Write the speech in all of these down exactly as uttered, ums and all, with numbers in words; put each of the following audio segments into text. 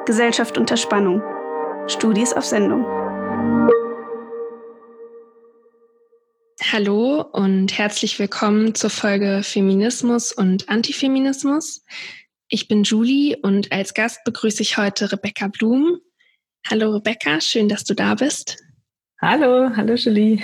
Gesellschaft unter Spannung. Studis auf Sendung. Hallo und herzlich willkommen zur Folge Feminismus und Antifeminismus. Ich bin Julie und als Gast begrüße ich heute Rebecca Blum. Hallo Rebecca, schön, dass du da bist. Hallo, hallo Julie.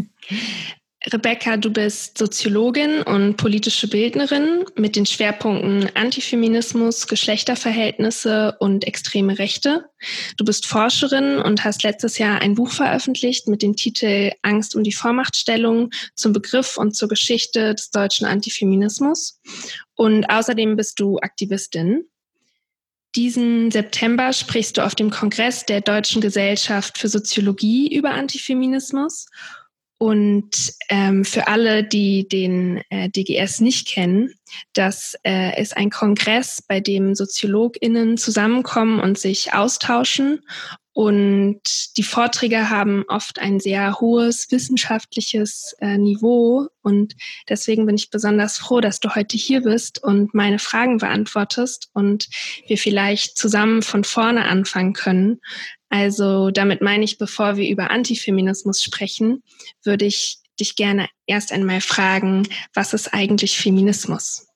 Rebecca, du bist Soziologin und politische Bildnerin mit den Schwerpunkten Antifeminismus, Geschlechterverhältnisse und extreme Rechte. Du bist Forscherin und hast letztes Jahr ein Buch veröffentlicht mit dem Titel Angst um die Vormachtstellung zum Begriff und zur Geschichte des deutschen Antifeminismus. Und außerdem bist du Aktivistin. Diesen September sprichst du auf dem Kongress der Deutschen Gesellschaft für Soziologie über Antifeminismus. Und ähm, für alle, die den äh, D G S nicht kennen, das äh, ist ein Kongress, bei dem SoziologInnen zusammenkommen und sich austauschen. Und die Vorträge haben oft ein sehr hohes wissenschaftliches äh, Niveau. Und deswegen bin ich besonders froh, dass du heute hier bist und meine Fragen beantwortest und wir vielleicht zusammen von vorne anfangen können. Also damit meine ich, bevor wir über Antifeminismus sprechen, würde ich dich gerne erst einmal fragen, was ist eigentlich Feminismus?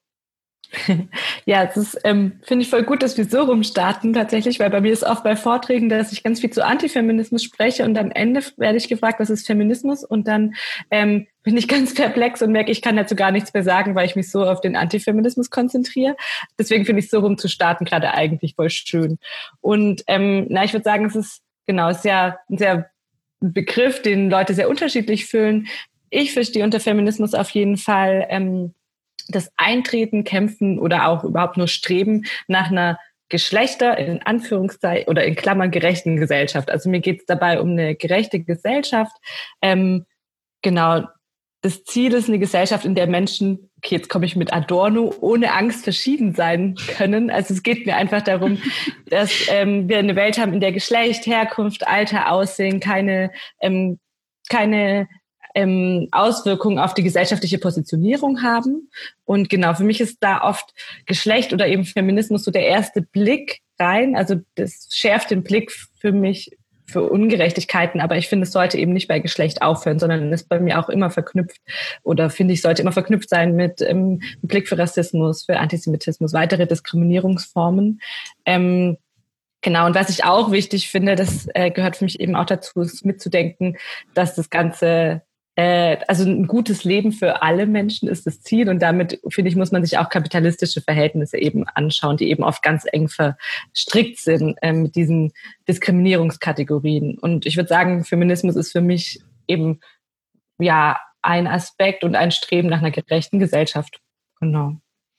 Ja, es ist, ähm, finde ich voll gut, dass wir so rumstarten tatsächlich, weil bei mir ist oft bei Vorträgen, dass ich ganz viel zu Antifeminismus spreche und am Ende werde ich gefragt, was ist Feminismus? Und dann ähm, bin ich ganz perplex und merke, ich kann dazu gar nichts mehr sagen, weil ich mich so auf den Antifeminismus konzentriere. Deswegen finde ich so rum zu starten gerade eigentlich voll schön. Und ähm, na, ich würde sagen, es ist genau, es ist ja ein sehr ein Begriff, den Leute sehr unterschiedlich füllen. Ich verstehe unter Feminismus auf jeden Fall ähm, das Eintreten, Kämpfen oder auch überhaupt nur Streben nach einer Geschlechter, in Anführungszeichen oder in Klammern gerechten Gesellschaft. Also mir geht es dabei um eine gerechte Gesellschaft. Ähm, genau, das Ziel ist eine Gesellschaft, in der Menschen, okay, jetzt komme ich mit Adorno, ohne Angst verschieden sein können. Also es geht mir einfach darum, dass ähm, wir eine Welt haben, in der Geschlecht, Herkunft, Alter, Aussehen keine ähm, keine Ähm, Auswirkungen auf die gesellschaftliche Positionierung haben. Und genau, für mich ist da oft Geschlecht oder eben Feminismus so der erste Blick rein. Also das schärft den Blick für mich für Ungerechtigkeiten, aber ich finde, es sollte eben nicht bei Geschlecht aufhören, sondern ist bei mir auch immer verknüpft oder finde ich, sollte immer verknüpft sein mit ähm, einem Blick für Rassismus, für Antisemitismus, weitere Diskriminierungsformen. Ähm, Genau, und was ich auch wichtig finde, das äh, gehört für mich eben auch dazu, ist mitzudenken, dass das Ganze, äh, also ein gutes Leben für alle Menschen ist das Ziel und damit, finde ich, muss man sich auch kapitalistische Verhältnisse eben anschauen, die eben oft ganz eng verstrickt sind äh, mit diesen Diskriminierungskategorien. Und ich würde sagen, Feminismus ist für mich eben ja ein Aspekt und ein Streben nach einer gerechten Gesellschaft. Genau.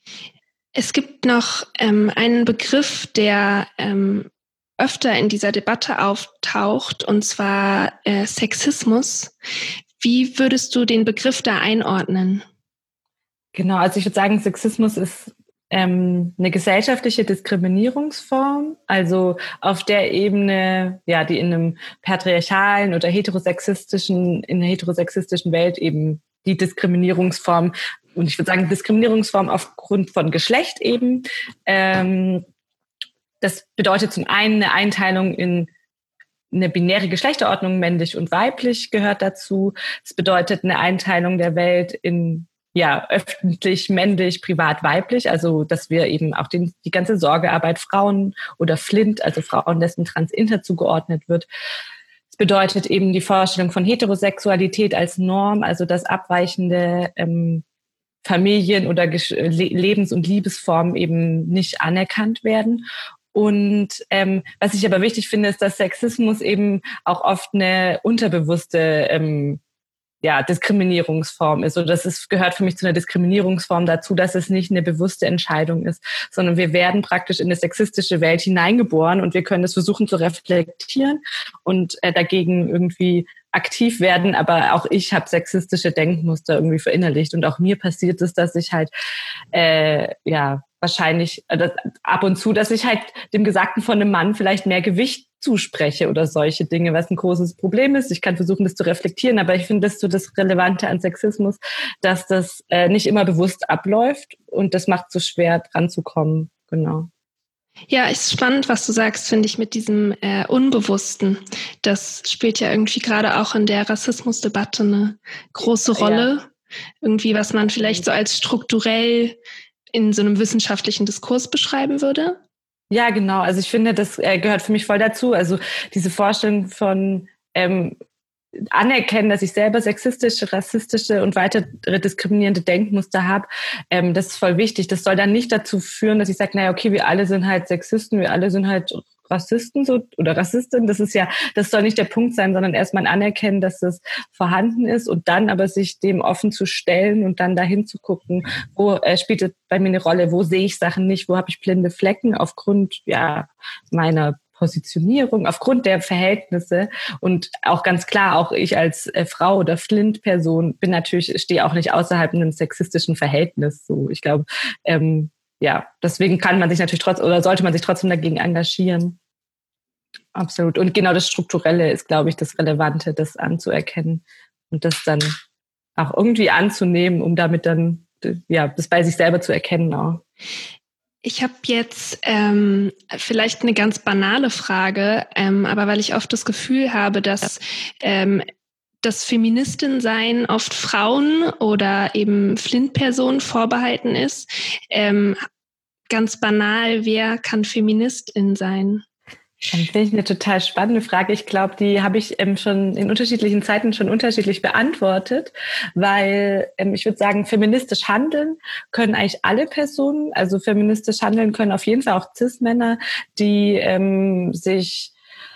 Es gibt noch ähm, einen Begriff, der ähm, öfter in dieser Debatte auftaucht, und zwar äh, Sexismus. Wie würdest du den Begriff da einordnen? Genau, also ich würde sagen, Sexismus ist ähm, eine gesellschaftliche Diskriminierungsform, also auf der Ebene, ja, die in einem patriarchalen oder heterosexistischen, in einer heterosexistischen Welt eben die Diskriminierungsform, und ich würde sagen Diskriminierungsform aufgrund von Geschlecht eben. Ähm, das bedeutet zum einen eine Einteilung in eine binäre Geschlechterordnung, männlich und weiblich gehört dazu. Es bedeutet eine Einteilung der Welt in ja öffentlich, männlich, privat, weiblich. Also dass wir eben auch den, die ganze Sorgearbeit Frauen oder Flint, also Frauen, Lesben, Trans, Inter zugeordnet wird. Es bedeutet eben die Vorstellung von Heterosexualität als Norm, also dass abweichende ähm, Familien- oder Gesch- Lebens- und Liebesformen eben nicht anerkannt werden. Und ähm, was ich aber wichtig finde, ist, dass Sexismus eben auch oft eine unterbewusste ähm, ja, Diskriminierungsform ist. Und das ist, gehört für mich zu einer Diskriminierungsform dazu, dass es nicht eine bewusste Entscheidung ist, sondern wir werden praktisch in eine sexistische Welt hineingeboren und wir können es versuchen zu reflektieren und äh, dagegen irgendwie aktiv werden. Aber auch ich habe sexistische Denkmuster irgendwie verinnerlicht und auch mir passiert es, dass ich halt äh, ja wahrscheinlich äh, ab und zu, dass ich halt dem Gesagten von einem Mann vielleicht mehr Gewicht zuspreche oder solche Dinge, was ein großes Problem ist. Ich kann versuchen, das zu reflektieren, aber ich finde das so das Relevante an Sexismus, dass das äh, nicht immer bewusst abläuft und das macht es so schwer, dran zu kommen. Genau. Ja, ist spannend, was du sagst, finde ich, mit diesem äh, Unbewussten. Das spielt ja irgendwie gerade auch in der Rassismusdebatte eine große Rolle. Ja. Irgendwie, was man vielleicht so als strukturell in so einem wissenschaftlichen Diskurs beschreiben würde. Ja, genau. Also ich finde, das äh, gehört für mich voll dazu. Also diese Vorstellung von ähm, anerkennen, dass ich selber sexistische, rassistische und weitere diskriminierende Denkmuster habe, ähm, das ist voll wichtig. Das soll dann nicht dazu führen, dass ich sage, naja, okay, wir alle sind halt Sexisten, wir alle sind halt Rassisten so oder Rassistin. Das ist ja, das soll nicht der Punkt sein, sondern erstmal anerkennen, dass das vorhanden ist und dann aber sich dem offen zu stellen und dann dahin zu gucken, wo äh, spielt es bei mir eine Rolle, wo sehe ich Sachen nicht, wo habe ich blinde Flecken aufgrund ja meiner Positionierung, aufgrund der Verhältnisse und auch ganz klar, auch ich als äh, Frau oder Flint-Person bin natürlich, stehe auch nicht außerhalb einem sexistischen Verhältnis. So, ich glaube, ähm, ja, deswegen kann man sich natürlich trotzdem oder sollte man sich trotzdem dagegen engagieren. Absolut. Und genau das Strukturelle ist, glaube ich, das Relevante, das anzuerkennen und das dann auch irgendwie anzunehmen, um damit dann ja das bei sich selber zu erkennen auch. Ich habe jetzt ähm, vielleicht eine ganz banale Frage, ähm, aber weil ich oft das Gefühl habe, dass ähm, das Feministin-Sein oft Frauen oder eben Flint-Personen vorbehalten ist. Ähm, ganz banal, wer kann Feministin sein? Das finde ich eine total spannende Frage. Ich glaube, die habe ich ähm, schon in unterschiedlichen Zeiten schon unterschiedlich beantwortet, weil ähm, ich würde sagen, feministisch handeln können eigentlich alle Personen. Also feministisch handeln können auf jeden Fall auch Cis-Männer, die ähm, sich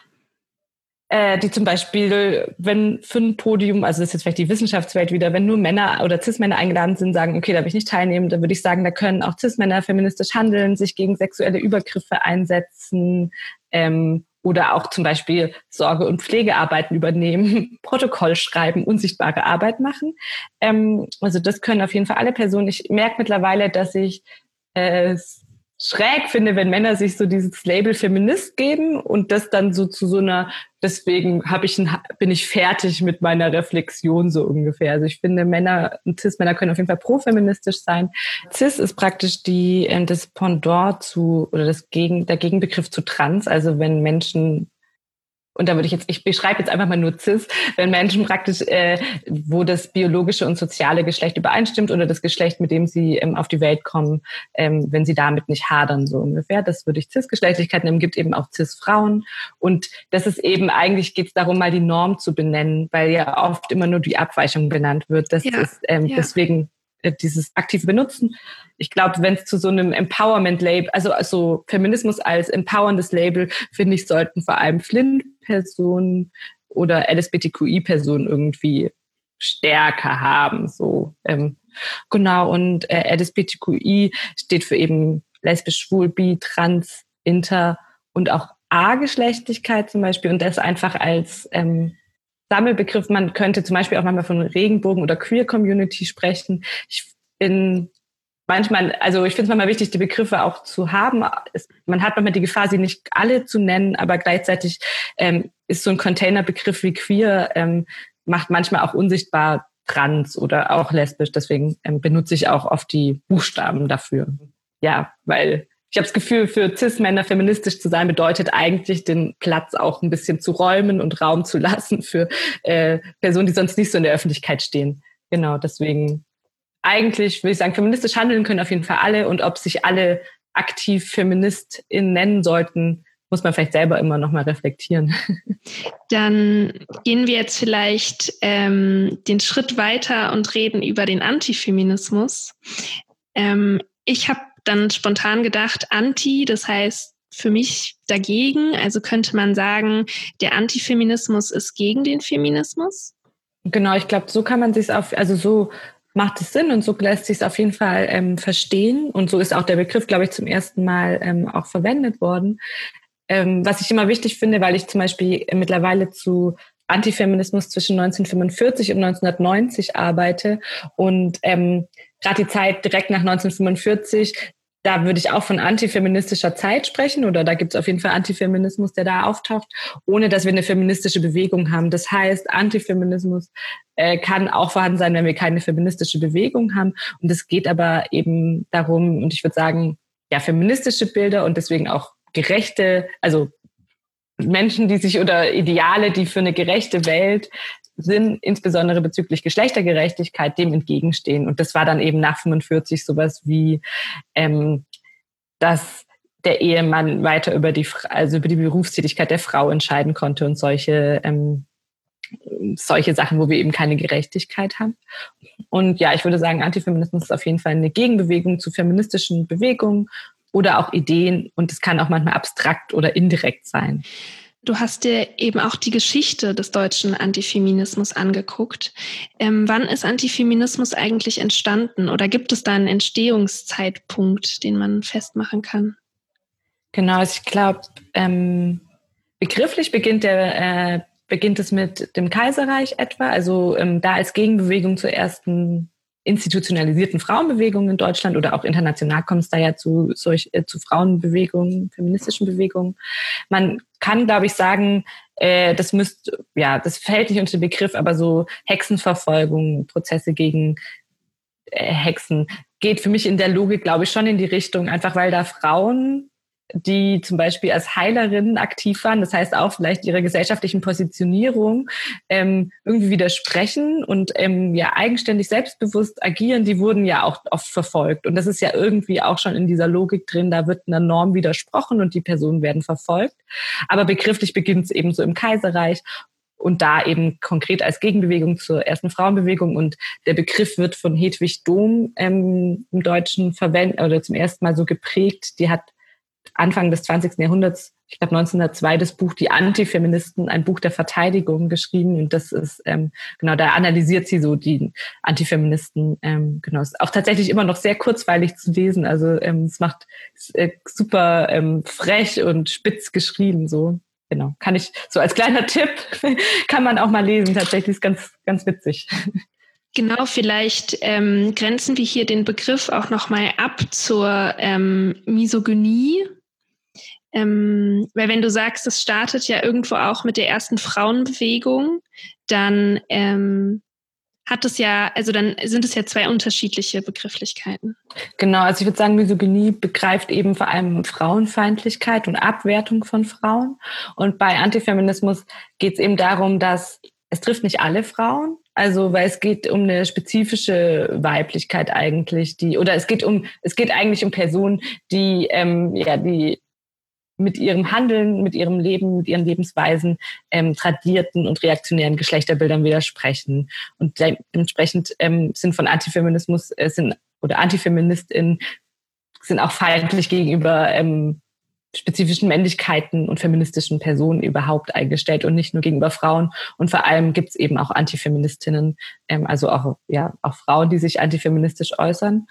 äh, die zum Beispiel, wenn für ein Podium, also das ist jetzt vielleicht die Wissenschaftswelt wieder, wenn nur Männer oder Cis-Männer eingeladen sind, sagen, okay, da will ich nicht teilnehmen, dann würde ich sagen, da können auch Cis-Männer feministisch handeln, sich gegen sexuelle Übergriffe einsetzen, Ähm, oder auch zum Beispiel Sorge- und Pflegearbeiten übernehmen, Protokoll schreiben, unsichtbare Arbeit machen. Ähm, also das können auf jeden Fall alle Personen. Ich merke mittlerweile, dass ich äh, schräg finde, wenn Männer sich so dieses Label Feminist geben und das dann so zu so einer, deswegen habe ich ein, bin ich fertig mit meiner Reflexion so ungefähr. Also ich finde, Männer und Cis-Männer können auf jeden Fall profeministisch sein. Cis ist praktisch die das Pendant zu oder das Gegen, der Gegenbegriff zu Trans. Also wenn Menschen und da würde ich jetzt, ich beschreibe jetzt einfach mal nur Cis, wenn Menschen praktisch, äh, wo das biologische und soziale Geschlecht übereinstimmt oder das Geschlecht, mit dem sie ähm, auf die Welt kommen, ähm, wenn sie damit nicht hadern, so ungefähr. Das würde ich Cis-Geschlechtlichkeit nennen. Es gibt eben auch Cis-Frauen. Und das ist eben, eigentlich geht es darum, mal die Norm zu benennen, weil ja oft immer nur die Abweichung benannt wird. Das ja, ist ähm, ja. deswegen dieses aktive Benutzen. Ich glaube, wenn es zu so einem Empowerment-Label, also, also Feminismus als empowerndes Label, finde ich, sollten vor allem Flint-Personen oder L S B T Q I-Personen irgendwie stärker haben. So ähm, genau, und äh, L S B T Q I steht für eben lesbisch, schwul, bi, trans, inter und auch A-Geschlechtlichkeit zum Beispiel. Und das einfach als ähm, Sammelbegriff. Man könnte zum Beispiel auch manchmal von Regenbogen- oder Queer-Community sprechen. Ich bin manchmal, also ich finde es manchmal wichtig, die Begriffe auch zu haben. Es, man hat manchmal die Gefahr, sie nicht alle zu nennen, aber gleichzeitig ähm, ist so ein Containerbegriff wie queer, ähm, macht manchmal auch unsichtbar trans oder auch lesbisch. Deswegen ähm, benutze ich auch oft die Buchstaben dafür. Ja, weil ich habe das Gefühl, für Cis-Männer feministisch zu sein, bedeutet eigentlich, den Platz auch ein bisschen zu räumen und Raum zu lassen für äh, Personen, die sonst nicht so in der Öffentlichkeit stehen. Genau, deswegen eigentlich würde ich sagen, feministisch handeln können auf jeden Fall alle. Und ob sich alle aktiv FeministInnen nennen sollten, muss man vielleicht selber immer noch mal reflektieren. Dann gehen wir jetzt vielleicht ähm, den Schritt weiter und reden über den Antifeminismus. Ähm, ich habe dann spontan gedacht, anti, das heißt für mich dagegen. Also könnte man sagen, der Antifeminismus ist gegen den Feminismus? Genau, ich glaube, so kann man sich auf, also so macht es Sinn und so lässt sich es auf jeden Fall ähm, verstehen. Und so ist auch der Begriff, glaube ich, zum ersten Mal ähm, auch verwendet worden. Ähm, was ich immer wichtig finde, weil ich zum Beispiel mittlerweile zu Antifeminismus zwischen neunzehnhundertfünfundvierzig und neunzehnhundertneunzig arbeite und ähm, gerade die Zeit direkt nach neunzehnhundertfünfundvierzig, da würde ich auch von antifeministischer Zeit sprechen oder da gibt es auf jeden Fall Antifeminismus, der da auftaucht, ohne dass wir eine feministische Bewegung haben. Das heißt, Antifeminismus äh, kann auch vorhanden sein, wenn wir keine feministische Bewegung haben. Und es geht aber eben darum, und ich würde sagen, ja feministische Bilder und deswegen auch gerechte, also Menschen, die sich oder Ideale, die für eine gerechte Welt sind, insbesondere bezüglich Geschlechtergerechtigkeit, dem entgegenstehen. Und das war dann eben nach fünfundvierzig sowas wie, ähm, dass der Ehemann weiter über die, also über die Berufstätigkeit der Frau entscheiden konnte und solche, ähm, solche Sachen, wo wir eben keine Gerechtigkeit haben. Und ja, ich würde sagen, Antifeminismus ist auf jeden Fall eine Gegenbewegung zu feministischen Bewegungen oder auch Ideen. Und es kann auch manchmal abstrakt oder indirekt sein. Du hast dir eben auch die Geschichte des deutschen Antifeminismus angeguckt. Ähm, wann ist Antifeminismus eigentlich entstanden? Oder gibt es da einen Entstehungszeitpunkt, den man festmachen kann? Genau, also ich glaube, ähm, begrifflich beginnt, der, äh, beginnt es mit dem Kaiserreich etwa, also ähm, da als Gegenbewegung zur ersten institutionalisierten Frauenbewegung in Deutschland oder auch international kommt es da ja zu, solch, äh, zu Frauenbewegungen, feministischen Bewegungen. Man kann, glaube ich, sagen, äh, das müsste, ja, das fällt nicht unter den Begriff, aber so Hexenverfolgung, Prozesse gegen äh, Hexen geht für mich in der Logik, glaube ich, schon in die Richtung, einfach weil da Frauen, die zum Beispiel als Heilerinnen aktiv waren, das heißt auch vielleicht ihrer gesellschaftlichen Positionierung ähm, irgendwie widersprechen und ähm, ja eigenständig selbstbewusst agieren, die wurden ja auch oft verfolgt. Und das ist ja irgendwie auch schon in dieser Logik drin, da wird einer Norm widersprochen und die Personen werden verfolgt. Aber begrifflich beginnt es eben so im Kaiserreich und da eben konkret als Gegenbewegung zur ersten Frauenbewegung. Und der Begriff wird von Hedwig Dohm ähm, im Deutschen verwendet oder zum ersten Mal so geprägt. Die hat Anfang des zwanzigsten Jahrhunderts, ich glaube neunzehnhundertzwei, das Buch Die Antifeministen, ein Buch der Verteidigung geschrieben. Und das ist, ähm, genau, da analysiert sie so die Antifeministen. Ähm, genau, ist auch tatsächlich immer noch sehr kurzweilig zu lesen. Also ähm, es macht ist, äh, super ähm, frech und spitz geschrieben. So, genau, kann ich so als kleiner Tipp kann man auch mal lesen. Tatsächlich ist ganz, ganz witzig. Genau, vielleicht ähm, grenzen wir hier den Begriff auch nochmal ab zur ähm, Misogynie. Ähm, weil wenn du sagst, es startet ja irgendwo auch mit der ersten Frauenbewegung, dann ähm, hat es ja, also dann sind es ja zwei unterschiedliche Begrifflichkeiten. Genau, also ich würde sagen, Misogynie begreift eben vor allem Frauenfeindlichkeit und Abwertung von Frauen. Und bei Antifeminismus geht es eben darum, dass es trifft nicht alle Frauen, also weil es geht um eine spezifische Weiblichkeit eigentlich, die oder es geht um es geht eigentlich um Personen, die ähm, ja die mit ihrem Handeln, mit ihrem Leben, mit ihren Lebensweisen ähm, tradierten und reaktionären Geschlechterbildern widersprechen. Und dementsprechend ähm, sind von Antifeminismus äh, sind oder AntifeministInnen sind auch feindlich gegenüber ähm, spezifischen Männlichkeiten und feministischen Personen überhaupt eingestellt und nicht nur gegenüber Frauen. Und vor allem gibt es eben auch Antifeministinnen, ähm, also auch, ja, auch Frauen, die sich antifeministisch äußern.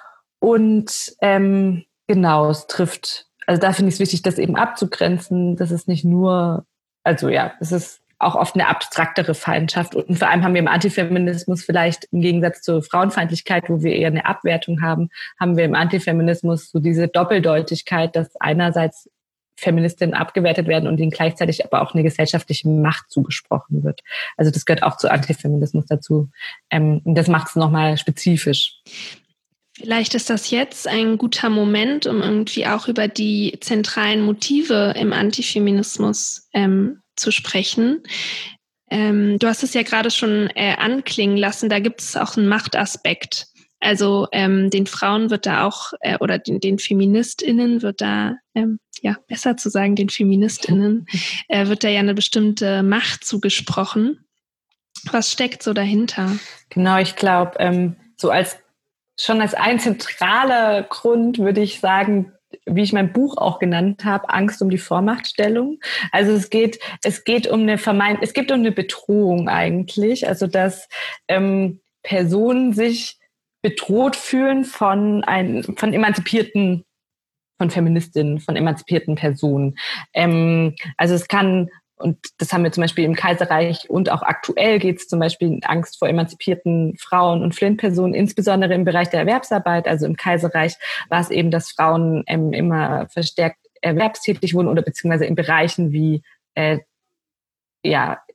Und ähm, genau, es trifft, also da finde ich es wichtig, das eben abzugrenzen. Das ist nicht nur, also ja, es ist auch oft eine abstraktere Feindschaft. Und vor allem haben wir im Antifeminismus vielleicht im Gegensatz zur Frauenfeindlichkeit, wo wir eher eine Abwertung haben, haben wir im Antifeminismus so diese Doppeldeutigkeit, dass einerseits Feministinnen abgewertet werden und ihnen gleichzeitig aber auch eine gesellschaftliche Macht zugesprochen wird. Also das gehört auch zu Antifeminismus dazu. Und das macht es nochmal spezifisch. Vielleicht ist das jetzt ein guter Moment, um irgendwie auch über die zentralen Motive im Antifeminismus ähm, zu sprechen. Ähm, du hast es ja gerade schon äh, anklingen lassen, da gibt es auch einen Machtaspekt. Also ähm, den Frauen wird da auch, äh, oder den, den FeministInnen wird da, ähm, ja, besser zu sagen, den FeministInnen, äh, wird da ja eine bestimmte Macht zugesprochen. Was steckt so dahinter? Genau, ich glaube, ähm, so als schon als ein zentraler Grund würde ich sagen, wie ich mein Buch auch genannt habe, Angst um die Vormachtstellung. Also es geht, es geht um eine vermeint, es geht um eine Bedrohung eigentlich. Also dass ähm, Personen sich bedroht fühlen von ein, von emanzipierten, von Feministinnen, von emanzipierten Personen. Ähm, also es kann Und das haben wir zum Beispiel im Kaiserreich und auch aktuell geht es zum Beispiel in Angst vor emanzipierten Frauen und Flint-Personen, insbesondere im Bereich der Erwerbsarbeit. Also im Kaiserreich war es eben, dass Frauen ähm, immer verstärkt erwerbstätig wurden oder beziehungsweise in Bereichen wie äh, ja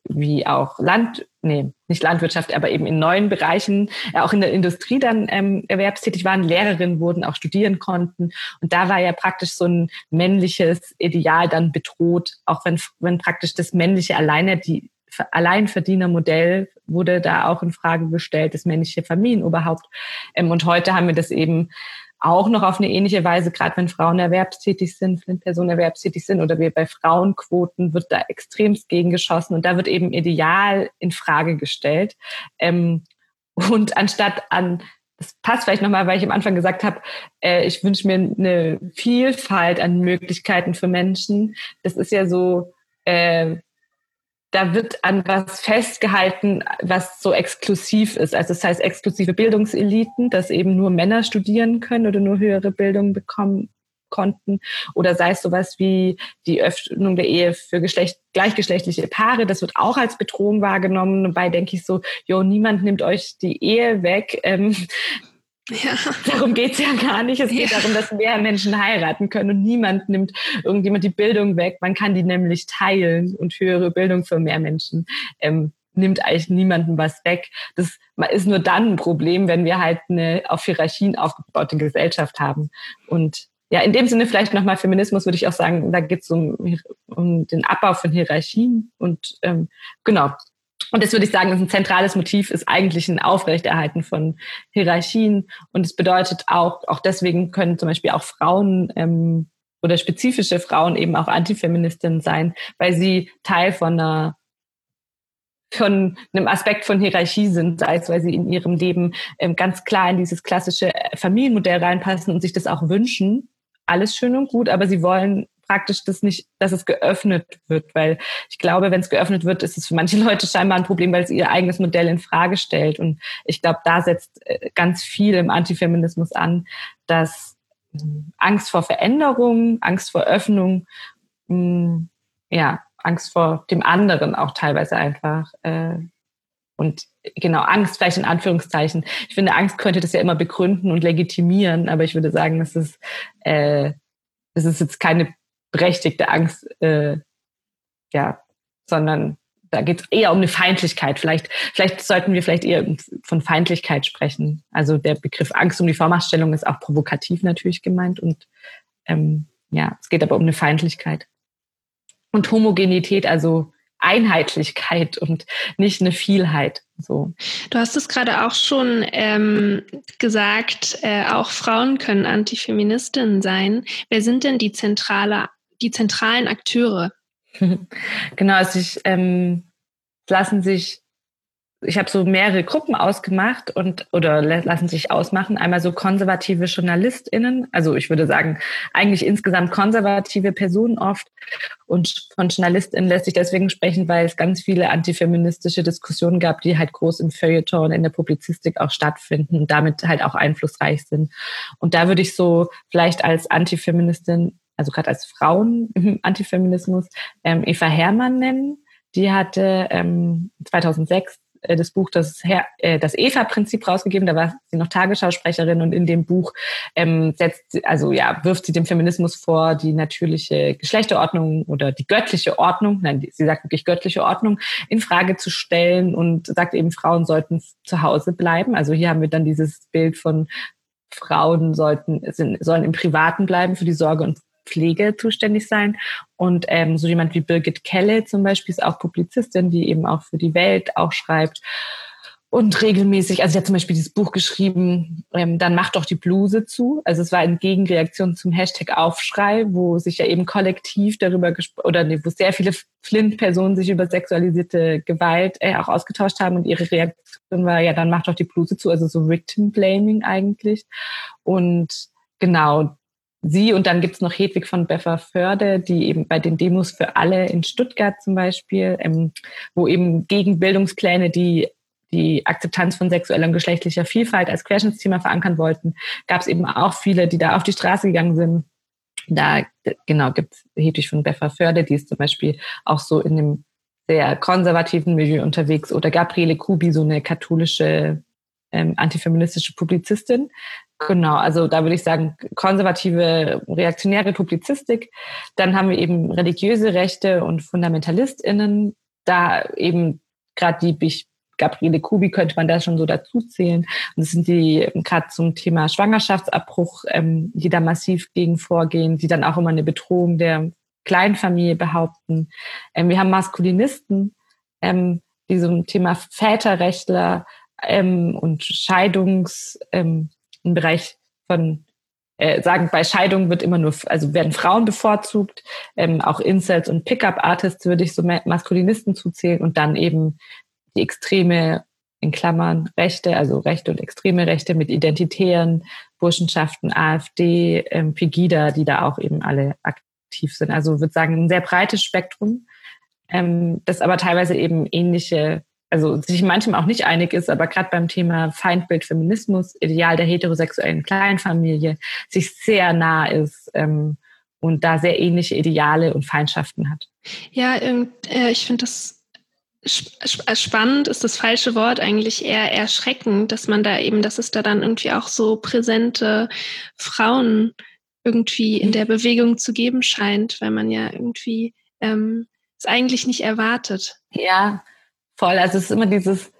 wie auch Land, nee, nicht Landwirtschaft, aber eben in neuen Bereichen, äh, auch in der Industrie dann ähm, erwerbstätig waren, Lehrerinnen wurden, auch studieren konnten. Und da war ja praktisch so ein männliches Ideal dann bedroht, auch wenn, wenn praktisch das männliche alleine die Alleinverdienermodell wurde da auch in Frage gestellt, das männliche Familienoberhaupt. Ähm, und heute haben wir das eben auch noch auf eine ähnliche Weise, gerade wenn Frauen erwerbstätig sind, wenn Personen erwerbstätig sind oder wir bei Frauenquoten, wird da extremst gegengeschossen und da wird eben Ideal in Frage gestellt. Ähm, und anstatt an, das passt vielleicht nochmal, weil ich am Anfang gesagt habe, äh, ich wünsche mir eine Vielfalt an Möglichkeiten für Menschen. Das ist ja so, äh, da wird an was festgehalten, was so exklusiv ist. Also das heißt exklusive Bildungseliten, dass eben nur Männer studieren können oder nur höhere Bildung bekommen konnten. Oder sei es sowas wie die Öffnung der Ehe für Geschlecht, gleichgeschlechtliche Paare. Das wird auch als Bedrohung wahrgenommen. Dabei denke ich so, jo, niemand nimmt euch die Ehe weg. Ähm, Ja. Darum geht's ja gar nicht. Es geht ja. darum, dass mehr Menschen heiraten können und niemand nimmt irgendjemand die Bildung weg. Man kann die nämlich teilen und höhere Bildung für mehr Menschen ähm, nimmt eigentlich niemandem was weg. Das ist nur dann ein Problem, wenn wir halt eine auf Hierarchien aufgebaute Gesellschaft haben. Und ja, in dem Sinne vielleicht nochmal Feminismus, würde ich auch sagen, da geht's um, um den Abbau von Hierarchien und ähm, genau. Und das würde ich sagen, ist ein zentrales Motiv, ist eigentlich ein Aufrechterhalten von Hierarchien. Und es bedeutet auch, auch deswegen können zum Beispiel auch Frauen ähm, oder spezifische Frauen eben auch Antifeministinnen sein, weil sie Teil von einer von einem Aspekt von Hierarchie sind, sei es, weil sie in ihrem Leben ähm, ganz klar in dieses klassische Familienmodell reinpassen und sich das auch wünschen. Alles schön und gut, aber sie wollen praktisch das nicht, dass es geöffnet wird, weil ich glaube, wenn es geöffnet wird, ist es für manche Leute scheinbar ein Problem, weil es ihr eigenes Modell in Frage stellt. Und ich glaube, da setzt ganz viel im Antifeminismus an, dass Angst vor Veränderung, Angst vor Öffnung, ja, Angst vor dem anderen auch teilweise einfach. Und genau, Angst vielleicht in Anführungszeichen. Ich finde, Angst könnte das ja immer begründen und legitimieren, aber ich würde sagen, es ist, äh, es ist jetzt keine berechtigte Angst, äh, ja, sondern da geht es eher um eine Feindlichkeit. Vielleicht, vielleicht sollten wir vielleicht eher von Feindlichkeit sprechen. Also der Begriff Angst um die Vormachtstellung ist auch provokativ natürlich gemeint und ähm, ja, es geht aber um eine Feindlichkeit. Und Homogenität, also Einheitlichkeit und nicht eine Vielheit. So. Du hast es gerade auch schon ähm, gesagt, äh, auch Frauen können Antifeministinnen sein. Wer sind denn die zentrale, die zentralen Akteure? Genau, also ich ähm, lassen sich, ich habe so mehrere Gruppen ausgemacht und oder lassen sich ausmachen. Einmal so konservative JournalistInnen, also ich würde sagen, eigentlich insgesamt konservative Personen oft. Und von JournalistInnen lässt sich deswegen sprechen, weil es ganz viele antifeministische Diskussionen gab, die halt groß im Feuilleton, in der Publizistik auch stattfinden und damit halt auch einflussreich sind. Und da würde ich so vielleicht als Antifeministin, also gerade als Frauen im Antifeminismus, ähm, Eva Herrmann nennen. Die hatte ähm, zweitausendsechs das Buch, das, Her- äh, das Eva-Prinzip rausgegeben, da war sie noch Tagesschausprecherin und in dem Buch ähm, setzt sie, also ja, wirft sie dem Feminismus vor, die natürliche Geschlechterordnung oder die göttliche Ordnung, nein, sie sagt wirklich göttliche Ordnung, in Frage zu stellen und sagt eben, Frauen sollten zu Hause bleiben. Also hier haben wir dann dieses Bild von Frauen sollten, sind, sollen im Privaten bleiben, für die Sorge und Pflege zuständig sein. Und ähm, so jemand wie Birgit Kelle zum Beispiel ist auch Publizistin, die eben auch für die Welt auch schreibt und regelmäßig, also sie hat zum Beispiel dieses Buch geschrieben, ähm, dann macht doch die Bluse zu. Also es war in Gegenreaktion zum Hashtag Aufschrei, wo sich ja eben kollektiv darüber gesprochen, oder nee, wo sehr viele Flint-Personen sich über sexualisierte Gewalt äh, auch ausgetauscht haben und ihre Reaktion war, ja, dann macht doch die Bluse zu, also so Victim-Blaming eigentlich. Und genau, sie und dann gibt's noch Hedwig von Befferförde, die eben bei den Demos für alle in Stuttgart zum Beispiel, ähm, wo eben gegen Bildungspläne, die die Akzeptanz von sexueller und geschlechtlicher Vielfalt als Querschnittsthema verankern wollten, gab's eben auch viele, die da auf die Straße gegangen sind. Da genau gibt's Hedwig von Befferförde, die ist zum Beispiel auch so in dem sehr konservativen Milieu unterwegs, oder Gabriele Kubi, so eine katholische ähm, antifeministische Publizistin. Genau, also da würde ich sagen, konservative, reaktionäre Publizistik. Dann haben wir eben religiöse Rechte und FundamentalistInnen, da eben gerade die Gabriele Kubi könnte man da schon so dazu zählen. Und das sind die gerade zum Thema Schwangerschaftsabbruch, ähm, die da massiv gegen vorgehen, die dann auch immer eine Bedrohung der Kleinfamilie behaupten. Ähm, wir haben Maskulinisten, ähm, die zum Thema Väterrechtler ähm, und Scheidungs ähm, im Bereich von äh, sagen, bei Scheidung wird immer nur, also werden Frauen bevorzugt, ähm, auch Incels und Pickup-Artists würde ich so Maskulinisten zuzählen und dann eben die extreme, in Klammern, Rechte, also rechte und extreme Rechte mit identitären Burschenschaften, AfD, ähm, Pegida, die da auch eben alle aktiv sind. Also würde sagen, ein sehr breites Spektrum, ähm, das aber teilweise eben ähnliche, also sich manchmal auch nicht einig ist, aber gerade beim Thema Feindbild Feminismus, Ideal der heterosexuellen Kleinfamilie, sich sehr nah ist ähm, und da sehr ähnliche Ideale und Feindschaften hat. Ja, äh, ich finde das spannend ist das falsche Wort, eigentlich eher erschreckend, dass man da eben, dass es da dann irgendwie auch so präsente Frauen irgendwie in der Bewegung zu geben scheint, weil man ja irgendwie ähm, es eigentlich nicht erwartet. Ja, voll. Also es ist immer dieses,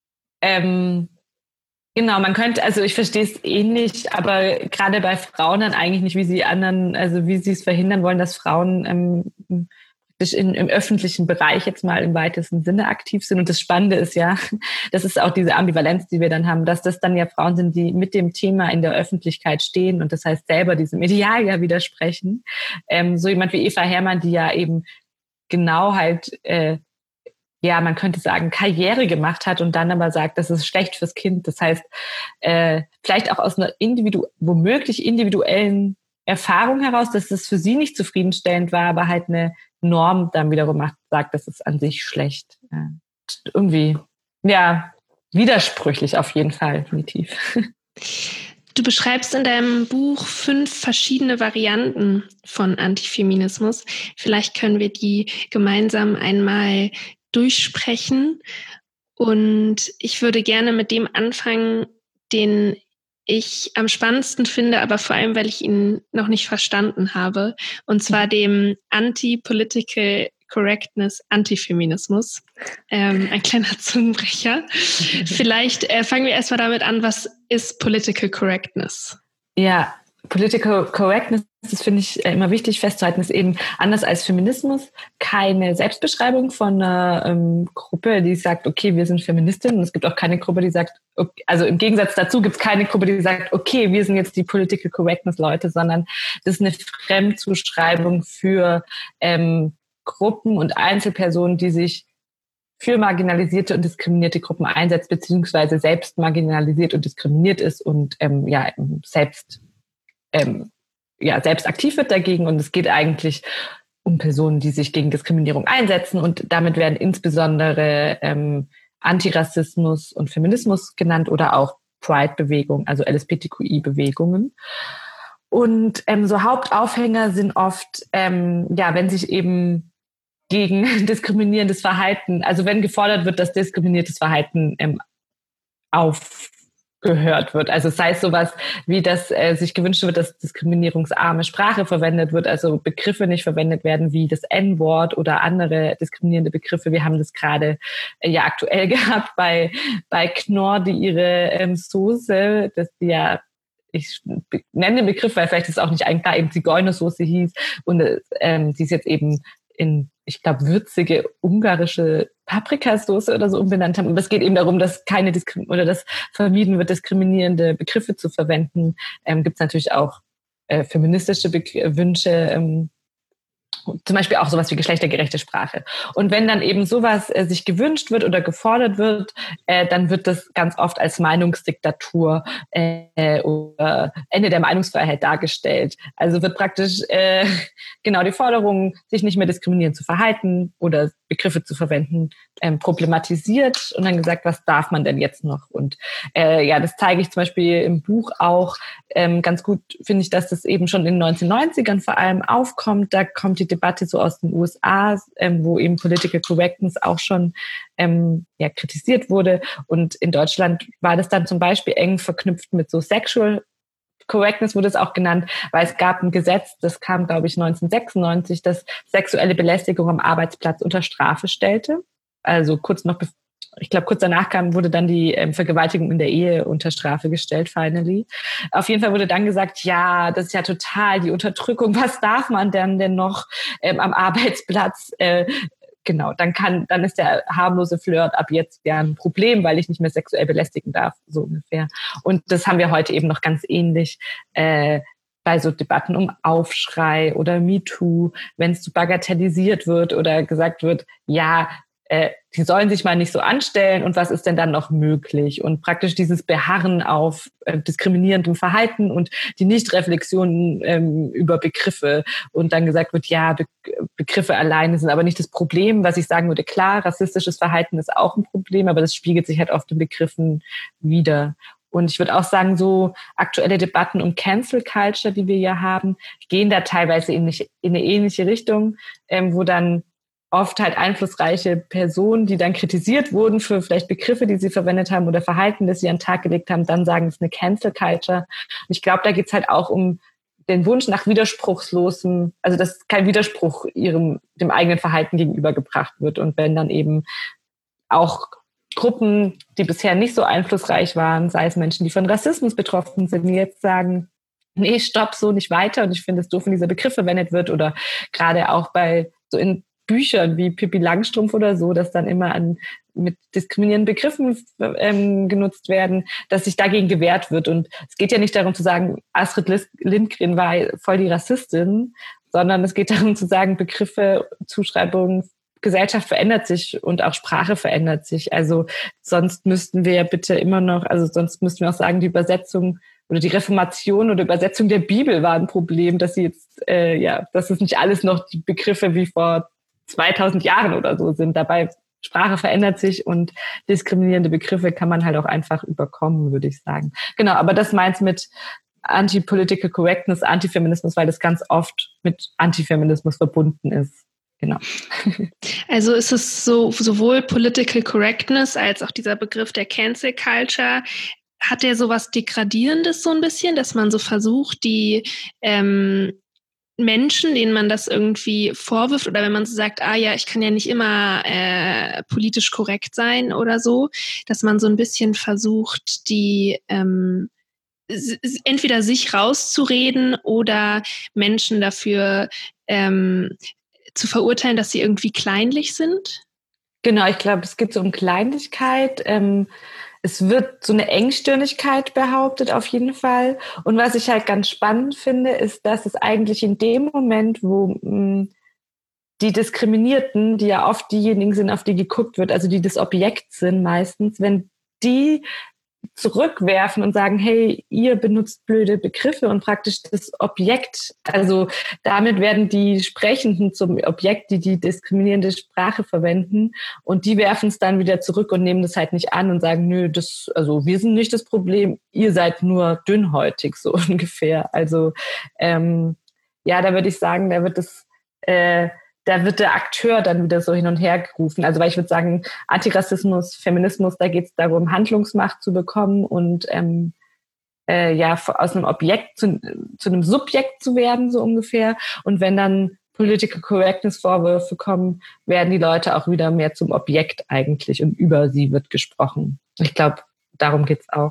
ähm, genau, man könnte, also ich verstehe es ähnlich, aber gerade bei Frauen dann eigentlich nicht, wie sie anderen, also wie sie es verhindern wollen, dass Frauen ähm, In, im öffentlichen Bereich jetzt mal im weitesten Sinne aktiv sind. Und das Spannende ist ja, das ist auch diese Ambivalenz, die wir dann haben, dass das dann ja Frauen sind, die mit dem Thema in der Öffentlichkeit stehen und das heißt selber diesem Ideal ja widersprechen. Ähm, so jemand wie Eva Herrmann, die ja eben genau halt, äh, ja, man könnte sagen, Karriere gemacht hat und dann aber sagt, das ist schlecht fürs Kind. Das heißt, äh, vielleicht auch aus einer individu- womöglich individuellen Erfahrung heraus, dass es für sie nicht zufriedenstellend war, aber halt eine Norm dann wiederum macht, sagt, das ist an sich schlecht. Ja. Irgendwie, ja, widersprüchlich auf jeden Fall, definitiv. Du beschreibst in deinem Buch fünf verschiedene Varianten von Antifeminismus. Vielleicht können wir die gemeinsam einmal durchsprechen. Und ich würde gerne mit dem anfangen, den ich am spannendsten finde, aber vor allem, weil ich ihn noch nicht verstanden habe, und zwar dem Anti-Political Correctness Antifeminismus. Ähm, ein kleiner Zungenbrecher. Vielleicht äh, fangen wir erstmal damit an, was ist Political Correctness? Ja, Political Correctness, das finde ich immer wichtig festzuhalten, ist eben anders als Feminismus keine Selbstbeschreibung von einer ähm, Gruppe, die sagt, okay, wir sind Feministinnen. Und es gibt auch keine Gruppe, die sagt, okay, also im Gegensatz dazu gibt es keine Gruppe, die sagt, okay, wir sind jetzt die Political Correctness Leute, sondern das ist eine Fremdzuschreibung für ähm, Gruppen und Einzelpersonen, die sich für marginalisierte und diskriminierte Gruppen einsetzt, beziehungsweise selbst marginalisiert und diskriminiert ist und ähm, ja selbst ähm, ja selbst aktiv wird dagegen. Und es geht eigentlich um Personen, die sich gegen Diskriminierung einsetzen. Und damit werden insbesondere ähm, Antirassismus und Feminismus genannt oder auch Pride-Bewegung, also L S B T Q I-Bewegungen. Und ähm, so Hauptaufhänger sind oft, ähm, ja, wenn sich eben gegen diskriminierendes Verhalten, also wenn gefordert wird, dass diskriminiertes Verhalten ähm, aufgehört wird. Also sei es sowas wie, dass äh, sich gewünscht wird, dass diskriminierungsarme Sprache verwendet wird, also Begriffe nicht verwendet werden wie das En-Wort oder andere diskriminierende Begriffe. Wir haben das gerade äh, ja aktuell gehabt bei, bei Knorr, die ihre ähm, Soße, das die ja ich nenne den Begriff, weil vielleicht ist es auch nicht klar, eben Zigeunersoße hieß und ähm, die ist jetzt eben in, ich glaube, würzige ungarische Paprikasauce oder so umbenannt haben. Und es geht eben darum, dass keine Diskrim- oder dass vermieden wird, diskriminierende Begriffe zu verwenden. Ähm, gibt es natürlich auch äh, feministische Be- Wünsche, ähm, zum Beispiel auch sowas wie geschlechtergerechte Sprache. Und wenn dann eben sowas äh, sich gewünscht wird oder gefordert wird, äh, dann wird das ganz oft als Meinungsdiktatur äh, oder Ende der Meinungsfreiheit dargestellt. Also wird praktisch äh, genau die Forderung, sich nicht mehr diskriminierend zu verhalten oder Begriffe zu verwenden, ähm, problematisiert und dann gesagt, was darf man denn jetzt noch? Und äh, ja, das zeige ich zum Beispiel im Buch auch ähm, ganz gut, finde ich, dass das eben schon in den neunzehnhundertneunzigern vor allem aufkommt. Da kommt die Debatte so aus den U S A, ähm, wo eben Political Correctness auch schon ähm, ja, kritisiert wurde. Und in Deutschland war das dann zum Beispiel eng verknüpft mit so Sexual Correctness wurde es auch genannt, weil es gab ein Gesetz, das kam, glaube ich, neunzehnhundertsechsundneunzig, das sexuelle Belästigung am Arbeitsplatz unter Strafe stellte. also kurz noch, ich glaube, kurz danach kam, wurde dann die ähm, Vergewaltigung in der Ehe unter Strafe gestellt, finally. Auf jeden Fall wurde dann gesagt, ja, das ist ja total die Unterdrückung. Was darf man denn denn noch ähm, am Arbeitsplatz? Äh, genau, dann kann, dann ist der harmlose Flirt ab jetzt ja ein Problem, weil ich nicht mehr sexuell belästigen darf, so ungefähr. Und das haben wir heute eben noch ganz ähnlich äh, bei so Debatten um Aufschrei oder MeToo, wenn es zu bagatellisiert wird oder gesagt wird, ja, äh, die sollen sich mal nicht so anstellen und was ist denn dann noch möglich? Und praktisch dieses Beharren auf äh, diskriminierendem Verhalten und die Nichtreflexion ähm, über Begriffe und dann gesagt wird, ja, Be- Begriffe alleine sind aber nicht das Problem. Was ich sagen würde, klar, rassistisches Verhalten ist auch ein Problem, aber das spiegelt sich halt auf den Begriffen wider. Und ich würde auch sagen, so aktuelle Debatten um Cancel Culture, die wir ja haben, gehen da teilweise in, nicht, in eine ähnliche Richtung, ähm, wo dann oft halt einflussreiche Personen, die dann kritisiert wurden für vielleicht Begriffe, die sie verwendet haben oder Verhalten, das sie an den Tag gelegt haben, dann sagen, es ist eine Cancel Culture. Und ich glaube, da geht's halt auch um den Wunsch nach widerspruchslosem, also dass kein Widerspruch ihrem, dem eigenen Verhalten gegenübergebracht wird. Und wenn dann eben auch Gruppen, die bisher nicht so einflussreich waren, sei es Menschen, die von Rassismus betroffen sind, die jetzt sagen, nee, stopp, so nicht weiter. Und ich finde es doof, wenn dieser Begriff verwendet wird oder gerade auch bei so in Büchern wie Pippi Langstrumpf oder so, dass dann immer an mit diskriminierenden Begriffen ähm, genutzt werden, dass sich dagegen gewehrt wird. Und es geht ja nicht darum zu sagen, Astrid Lindgren war voll die Rassistin, sondern es geht darum zu sagen, Begriffe, Zuschreibungen, Gesellschaft verändert sich und auch Sprache verändert sich. Also sonst müssten wir ja bitte immer noch, also sonst müssten wir auch sagen, die Übersetzung oder die Reformation oder Übersetzung der Bibel war ein Problem, dass sie jetzt, äh, ja, dass es nicht alles noch die Begriffe wie vor zweitausend Jahren oder so sind. Dabei Sprache verändert sich und diskriminierende Begriffe kann man halt auch einfach überkommen, würde ich sagen. Genau, aber das meint's mit Anti-Political Correctness, Antifeminismus, weil das ganz oft mit Antifeminismus verbunden ist. Genau. Also ist es so sowohl Political Correctness als auch dieser Begriff der Cancel Culture, hat der sowas Degradierendes so ein bisschen, dass man so versucht, die ähm, Menschen, denen man das irgendwie vorwirft oder wenn man so sagt, ah ja, ich kann ja nicht immer äh, politisch korrekt sein oder so, dass man so ein bisschen versucht, die ähm, s- entweder sich rauszureden oder Menschen dafür ähm, zu verurteilen, dass sie irgendwie kleinlich sind? Genau, ich glaube, es geht so um Kleinlichkeit. Ähm, es wird so eine Engstirnigkeit behauptet, auf jeden Fall. Und was ich halt ganz spannend finde, ist, dass es eigentlich in dem Moment, wo mh, die Diskriminierten, die ja oft diejenigen sind, auf die geguckt wird, also die das Objekt sind meistens, wenn die zurückwerfen und sagen, hey, ihr benutzt blöde Begriffe und praktisch das Objekt, also damit werden die Sprechenden zum Objekt, die die diskriminierende Sprache verwenden und die werfen es dann wieder zurück und nehmen das halt nicht an und sagen, nö, das, also wir sind nicht das Problem, ihr seid nur dünnhäutig, so ungefähr. Also ähm, ja, da würde ich sagen, da wird das äh, da wird der Akteur dann wieder so hin und her gerufen. Also weil ich würde sagen, Antirassismus, Feminismus, da geht es darum, Handlungsmacht zu bekommen und ähm, äh, ja aus einem Objekt zu, zu einem Subjekt zu werden, so ungefähr. Und wenn dann Political Correctness Vorwürfe kommen, werden die Leute auch wieder mehr zum Objekt eigentlich und über sie wird gesprochen. Ich glaube, darum geht's auch.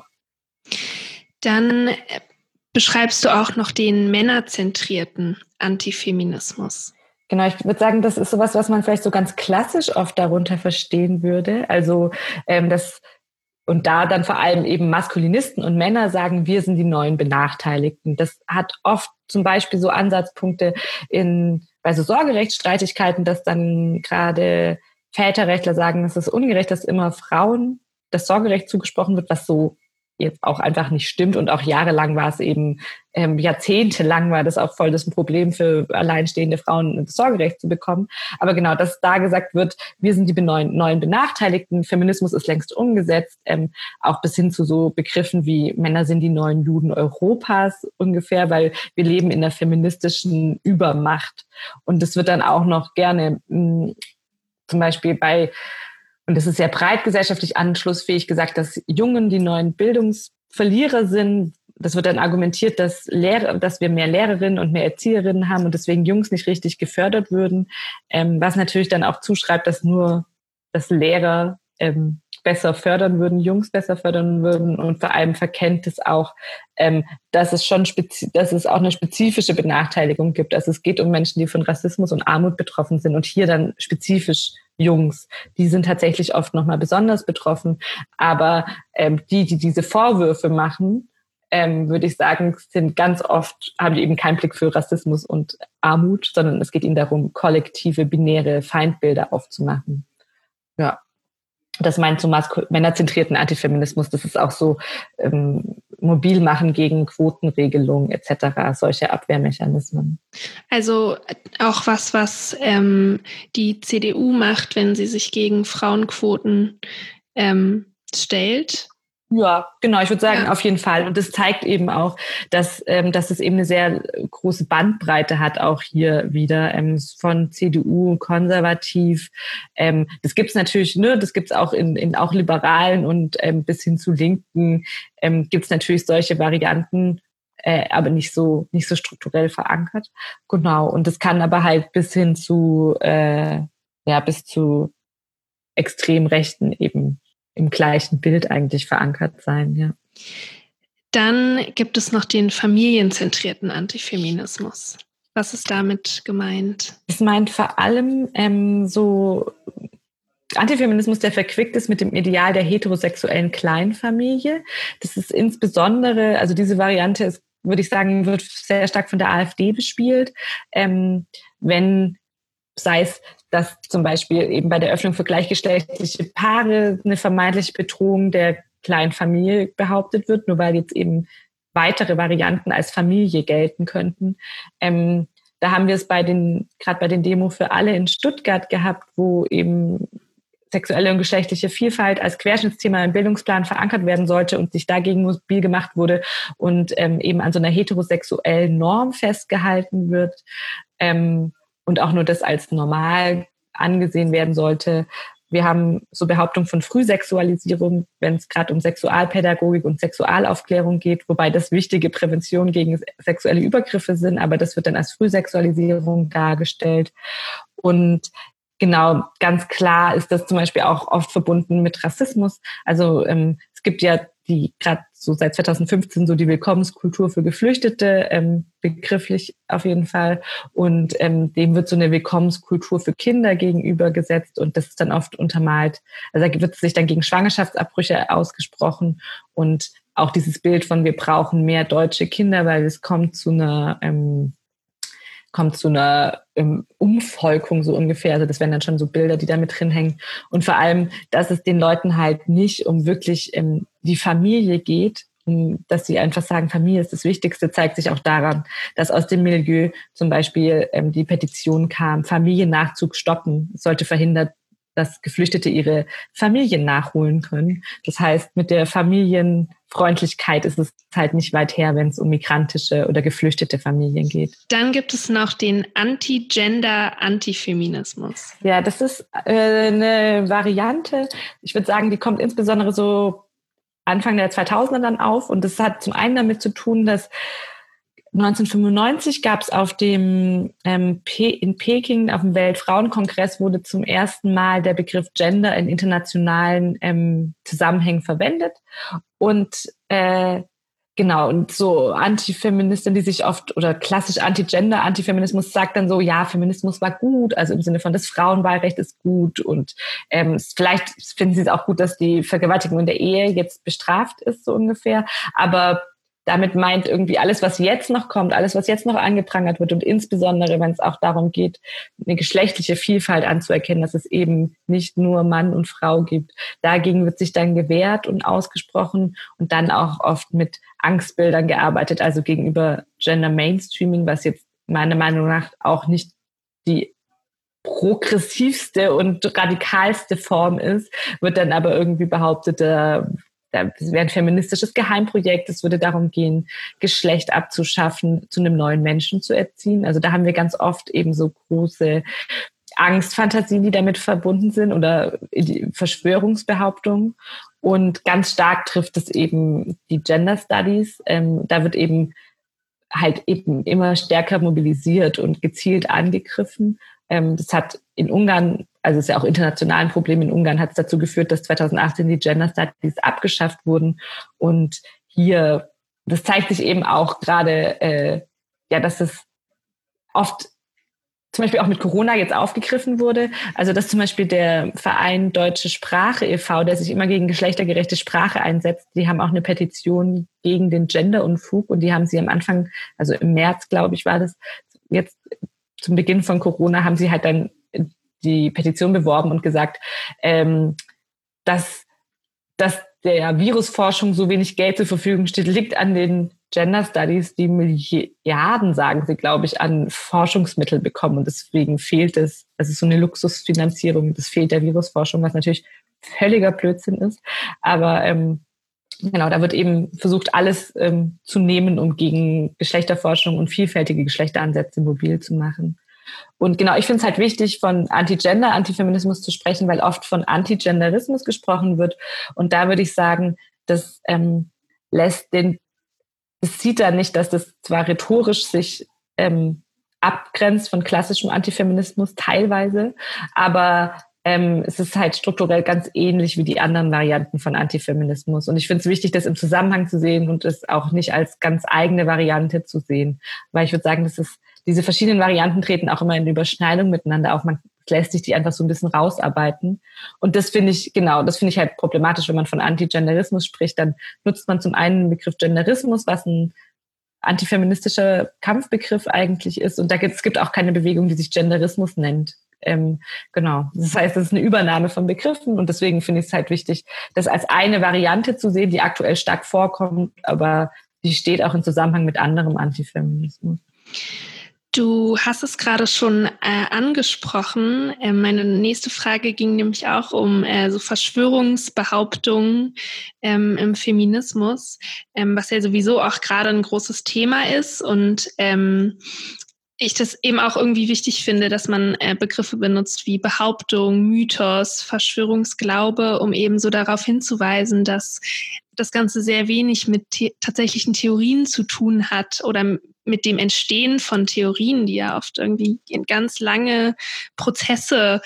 Dann beschreibst du auch noch den männerzentrierten Antifeminismus. Genau, ich würde sagen, das ist sowas, was man vielleicht so ganz klassisch oft darunter verstehen würde. Also ähm, das und da dann vor allem eben Maskulinisten und Männer sagen, wir sind die neuen Benachteiligten. Das hat oft zum Beispiel so Ansatzpunkte in bei so Sorgerechtsstreitigkeiten, dass dann gerade Väterrechtler sagen, es ist ungerecht, dass immer Frauen das Sorgerecht zugesprochen wird, was so jetzt auch einfach nicht stimmt. Und auch jahrelang war es eben, ähm, jahrzehntelang war das auch voll das Problem für alleinstehende Frauen, das Sorgerecht zu bekommen. Aber genau, dass da gesagt wird, wir sind die neuen, neuen Benachteiligten, Feminismus ist längst umgesetzt, ähm, auch bis hin zu so Begriffen wie Männer sind die neuen Juden Europas ungefähr, weil wir leben in einer feministischen Übermacht. Und das wird dann auch noch gerne mh, zum Beispiel bei und es ist sehr breit gesellschaftlich anschlussfähig gesagt, dass Jungen die neuen Bildungsverlierer sind. Das wird dann argumentiert, dass, Lehrer, dass wir mehr Lehrerinnen und mehr Erzieherinnen haben und deswegen Jungs nicht richtig gefördert würden. Ähm, was natürlich dann auch zuschreibt, dass nur dass Lehrer ähm, besser fördern würden, Jungs besser fördern würden und vor allem verkennt es auch, ähm, dass es schon spezi- dass es auch eine spezifische Benachteiligung gibt. Also es geht um Menschen, die von Rassismus und Armut betroffen sind und hier dann spezifisch Jungs. Die sind tatsächlich oft nochmal besonders betroffen, aber ähm, die, die diese Vorwürfe machen, ähm, würde ich sagen, sind ganz oft, haben die eben keinen Blick für Rassismus und Armut, sondern es geht ihnen darum, kollektive, binäre Feindbilder aufzumachen. Ja. Das meint so masku- männerzentrierten Antifeminismus, das ist auch so ähm, mobil machen gegen Quotenregelungen et cetera, solche Abwehrmechanismen. Also auch was, was ähm, die C D U macht, wenn sie sich gegen Frauenquoten ähm, stellt. Ja, genau, ich würde sagen, Ja. auf jeden Fall. Und das zeigt eben auch, dass, ähm, dass es eben eine sehr große Bandbreite hat, auch hier wieder, ähm, von C D U, konservativ. Ähm, das gibt's natürlich, ne, das gibt's auch in, in auch Liberalen und ähm, bis hin zu Linken ähm, gibt's natürlich solche Varianten, äh, aber nicht so, nicht so strukturell verankert. Genau. Und das kann aber halt bis hin zu, äh, ja, bis zu Extremrechten eben im gleichen Bild eigentlich verankert sein, ja. Dann gibt es noch den familienzentrierten Antifeminismus. Was ist damit gemeint? Das meint vor allem ähm, so Antifeminismus, der verquickt ist mit dem Ideal der heterosexuellen Kleinfamilie. Das ist insbesondere, also diese Variante ist, würde ich sagen, wird sehr stark von der AfD bespielt. Ähm, wenn, sei es, dass zum Beispiel eben bei der Öffnung für gleichgeschlechtliche Paare eine vermeintliche Bedrohung der kleinen Familie behauptet wird, nur weil jetzt eben weitere Varianten als Familie gelten könnten. Ähm, da haben wir es bei den, gerade bei den Demo für alle in Stuttgart gehabt, wo eben sexuelle und geschlechtliche Vielfalt als Querschnittsthema im Bildungsplan verankert werden sollte und sich dagegen mobil gemacht wurde und ähm, eben an so einer heterosexuellen Norm festgehalten wird. Ähm, und auch nur das als normal angesehen werden sollte. Wir haben so Behauptungen von Frühsexualisierung, wenn es gerade um Sexualpädagogik und Sexualaufklärung geht, wobei das wichtige Prävention gegen sexuelle Übergriffe sind, aber das wird dann als Frühsexualisierung dargestellt. Und genau, ganz klar ist das zum Beispiel auch oft verbunden mit Rassismus. Also ähm, es gibt ja die gerade so seit zweitausendfünfzehn so die Willkommenskultur für Geflüchtete, ähm, begrifflich auf jeden Fall. Und ähm, dem wird so eine Willkommenskultur für Kinder gegenübergesetzt und das ist dann oft untermalt. Also da wird sich dann gegen Schwangerschaftsabbrüche ausgesprochen und auch dieses Bild von wir brauchen mehr deutsche Kinder, weil es kommt zu einer ähm, kommt zu einer ähm, Umvolkung so ungefähr. Also das wären dann schon so Bilder, die da mit drin hängen. Und vor allem, dass es den Leuten halt nicht um wirklich ähm, die Familie geht, um, dass sie einfach sagen, Familie ist das Wichtigste, zeigt sich auch daran, dass aus dem Milieu zum Beispiel ähm, die Petition kam, Familiennachzug stoppen. Es sollte verhindert, dass Geflüchtete ihre Familien nachholen können. Das heißt, mit der Familienfreundlichkeit ist es halt nicht weit her, wenn es um migrantische oder geflüchtete Familien geht. Dann gibt es noch den Anti-Gender-Antifeminismus. Ja, das ist äh, eine Variante. Ich würde sagen, die kommt insbesondere so Anfang der zweitausender dann auf. Und das hat zum einen damit zu tun, dass neunzehnhundertfünfundneunzig gab es auf dem ähm, P- in Peking auf dem Weltfrauenkongress wurde zum ersten Mal der Begriff Gender in internationalen ähm, Zusammenhängen verwendet und äh, genau und so Antifeministin, die sich oft oder klassisch Anti-Gender, Antifeminismus sagt dann so, ja, Feminismus war gut, also im Sinne von das Frauenwahlrecht ist gut und ähm, vielleicht finden sie es auch gut, dass die Vergewaltigung in der Ehe jetzt bestraft ist so ungefähr, aber damit meint irgendwie alles, was jetzt noch kommt, alles, was jetzt noch angeprangert wird und insbesondere, wenn es auch darum geht, eine geschlechtliche Vielfalt anzuerkennen, dass es eben nicht nur Mann und Frau gibt. Dagegen wird sich dann gewehrt und ausgesprochen und dann auch oft mit Angstbildern gearbeitet, also gegenüber Gender Mainstreaming, was jetzt meiner Meinung nach auch nicht die progressivste und radikalste Form ist, wird dann aber irgendwie behauptet, äh, das wäre ein feministisches Geheimprojekt. Es würde darum gehen, Geschlecht abzuschaffen, zu einem neuen Menschen zu erziehen. Also da haben wir ganz oft eben so große Angstfantasien, die damit verbunden sind oder die Verschwörungsbehauptungen. Und ganz stark trifft es eben die Gender Studies. Ähm, da wird eben halt eben immer stärker mobilisiert und gezielt angegriffen. Ähm, das hat in Ungarn, also es ist ja auch international ein Problem, in Ungarn hat es dazu geführt, dass zweitausendachtzehn die Gender Studies abgeschafft wurden. Und hier, das zeigt sich eben auch gerade, äh, ja, dass es oft zum Beispiel auch mit Corona jetzt aufgegriffen wurde. Also dass zum Beispiel der Verein Deutsche Sprache e V, der sich immer gegen geschlechtergerechte Sprache einsetzt, die haben auch eine Petition gegen den Genderunfug und die haben sie am Anfang, also im März, glaube ich, war das, jetzt zum Beginn von Corona, haben sie halt dann die Petition beworben und gesagt, ähm, dass, dass der Virusforschung so wenig Geld zur Verfügung steht, liegt an den Gender Studies, die Milliarden, sagen sie, glaube ich, an Forschungsmittel bekommen. Und deswegen fehlt es, also so eine Luxusfinanzierung, das fehlt der Virusforschung, was natürlich völliger Blödsinn ist. Aber ähm, genau, da wird eben versucht, alles ähm, zu nehmen, um gegen Geschlechterforschung und vielfältige Geschlechteransätze mobil zu machen. Und genau, ich finde es halt wichtig, von Anti-Gender, Antifeminismus zu sprechen, weil oft von Antigenderismus gesprochen wird. Und da würde ich sagen, das ähm, lässt den Es sieht da nicht, dass das zwar rhetorisch sich ähm, abgrenzt von klassischem Antifeminismus teilweise, aber ähm, es ist halt strukturell ganz ähnlich wie die anderen Varianten von Antifeminismus. Und ich finde es wichtig, das im Zusammenhang zu sehen und es auch nicht als ganz eigene Variante zu sehen. Weil ich würde sagen, das ist, diese verschiedenen Varianten treten auch immer in Überschneidung miteinander auf. Man lässt sich die einfach so ein bisschen rausarbeiten. Und das finde ich, genau, das finde ich halt problematisch, wenn man von Antigenderismus spricht, dann nutzt man zum einen den Begriff Genderismus, was ein antifeministischer Kampfbegriff eigentlich ist. Und da gibt es gibt auch keine Bewegung, die sich Genderismus nennt. Ähm, genau. Das heißt, es ist eine Übernahme von Begriffen und deswegen finde ich es halt wichtig, das als eine Variante zu sehen, die aktuell stark vorkommt, aber die steht auch im Zusammenhang mit anderem Antifeminismus. Du hast es gerade schon äh, angesprochen. Äh, meine nächste Frage ging nämlich auch um äh, so Verschwörungsbehauptungen ähm, im Feminismus, ähm, was ja sowieso auch gerade ein großes Thema ist und ähm, ich das eben auch irgendwie wichtig finde, dass man äh, Begriffe benutzt wie Behauptung, Mythos, Verschwörungsglaube, um eben so darauf hinzuweisen, dass das Ganze sehr wenig mit the- tatsächlichen Theorien zu tun hat oder mit dem Entstehen von Theorien, die ja oft irgendwie in ganz lange Prozesse,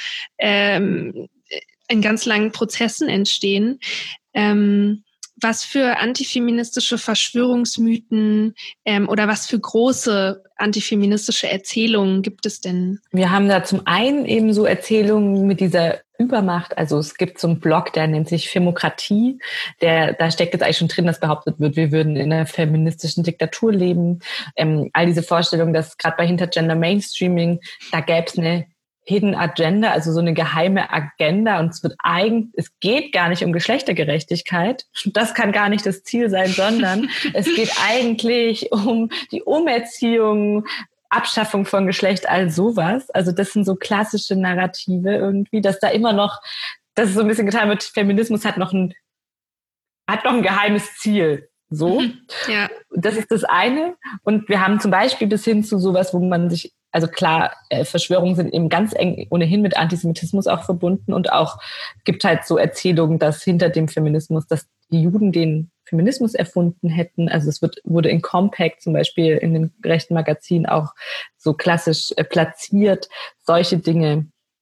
ähm, in ganz langen Prozessen entstehen. Ähm, was für antifeministische Verschwörungsmythen ähm, oder was für große antifeministische Erzählungen gibt es denn? Wir haben da zum einen eben so Erzählungen mit dieser Übermacht. Also es gibt so einen Blog, der nennt sich Femokratie. Der, da steckt jetzt eigentlich schon drin, dass behauptet wird, wir würden in einer feministischen Diktatur leben. Ähm, all diese Vorstellungen, dass gerade bei Hintergender Mainstreaming, da gäbe es eine Hidden Agenda, also so eine geheime Agenda. Und es wird eigentlich, es geht gar nicht um Geschlechtergerechtigkeit. Das kann gar nicht das Ziel sein, sondern es geht eigentlich um die Umerziehung, Abschaffung von Geschlecht, all sowas. Also das sind so klassische Narrative irgendwie, dass da immer noch, dass es so ein bisschen getan wird, Feminismus hat noch ein, hat noch ein geheimes Ziel. So. Ja. Das ist das eine. Und wir haben zum Beispiel bis hin zu sowas, wo man sich, also klar, äh, Verschwörungen sind eben ganz eng ohnehin mit Antisemitismus auch verbunden und auch gibt halt so Erzählungen, dass hinter dem Feminismus, dass die Juden den Feminismus erfunden hätten. Also es wird, wurde in Compact zum Beispiel in den rechten Magazinen auch so klassisch äh, platziert, solche Dinge.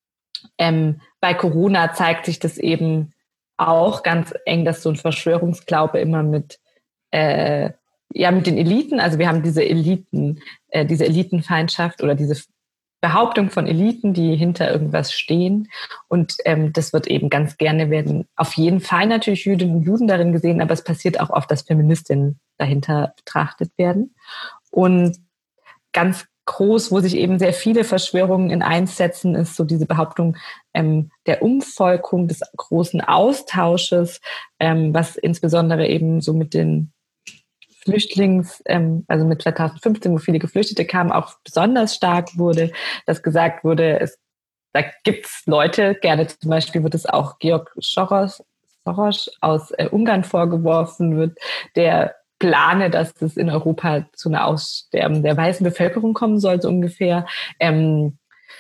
Ähm, bei Corona zeigt sich das eben auch ganz eng, dass so ein Verschwörungsglaube immer mit äh, ja mit den Eliten, also wir haben diese Eliten, äh, diese Elitenfeindschaft oder diese Behauptung von Eliten, die hinter irgendwas stehen. Und ähm, das wird eben ganz gerne, werden auf jeden Fall natürlich Jüdinnen und Juden darin gesehen, aber es passiert auch oft, dass Feministinnen dahinter betrachtet werden. Und ganz groß, wo sich eben sehr viele Verschwörungen in eins setzen, ist so diese Behauptung ähm, der Umvolkung, des großen Austausches, ähm, was insbesondere eben so mit den Flüchtlings, ähm, also mit zweitausendfünfzehn, wo viele Geflüchtete kamen, auch besonders stark wurde, dass gesagt wurde, es, da gibt's Leute, gerne zum Beispiel wird es auch Georg Soros, Soros aus äh, Ungarn vorgeworfen wird, der plane, dass es in Europa zu einer Aussterben der weißen Bevölkerung kommen soll, so ungefähr. Ähm,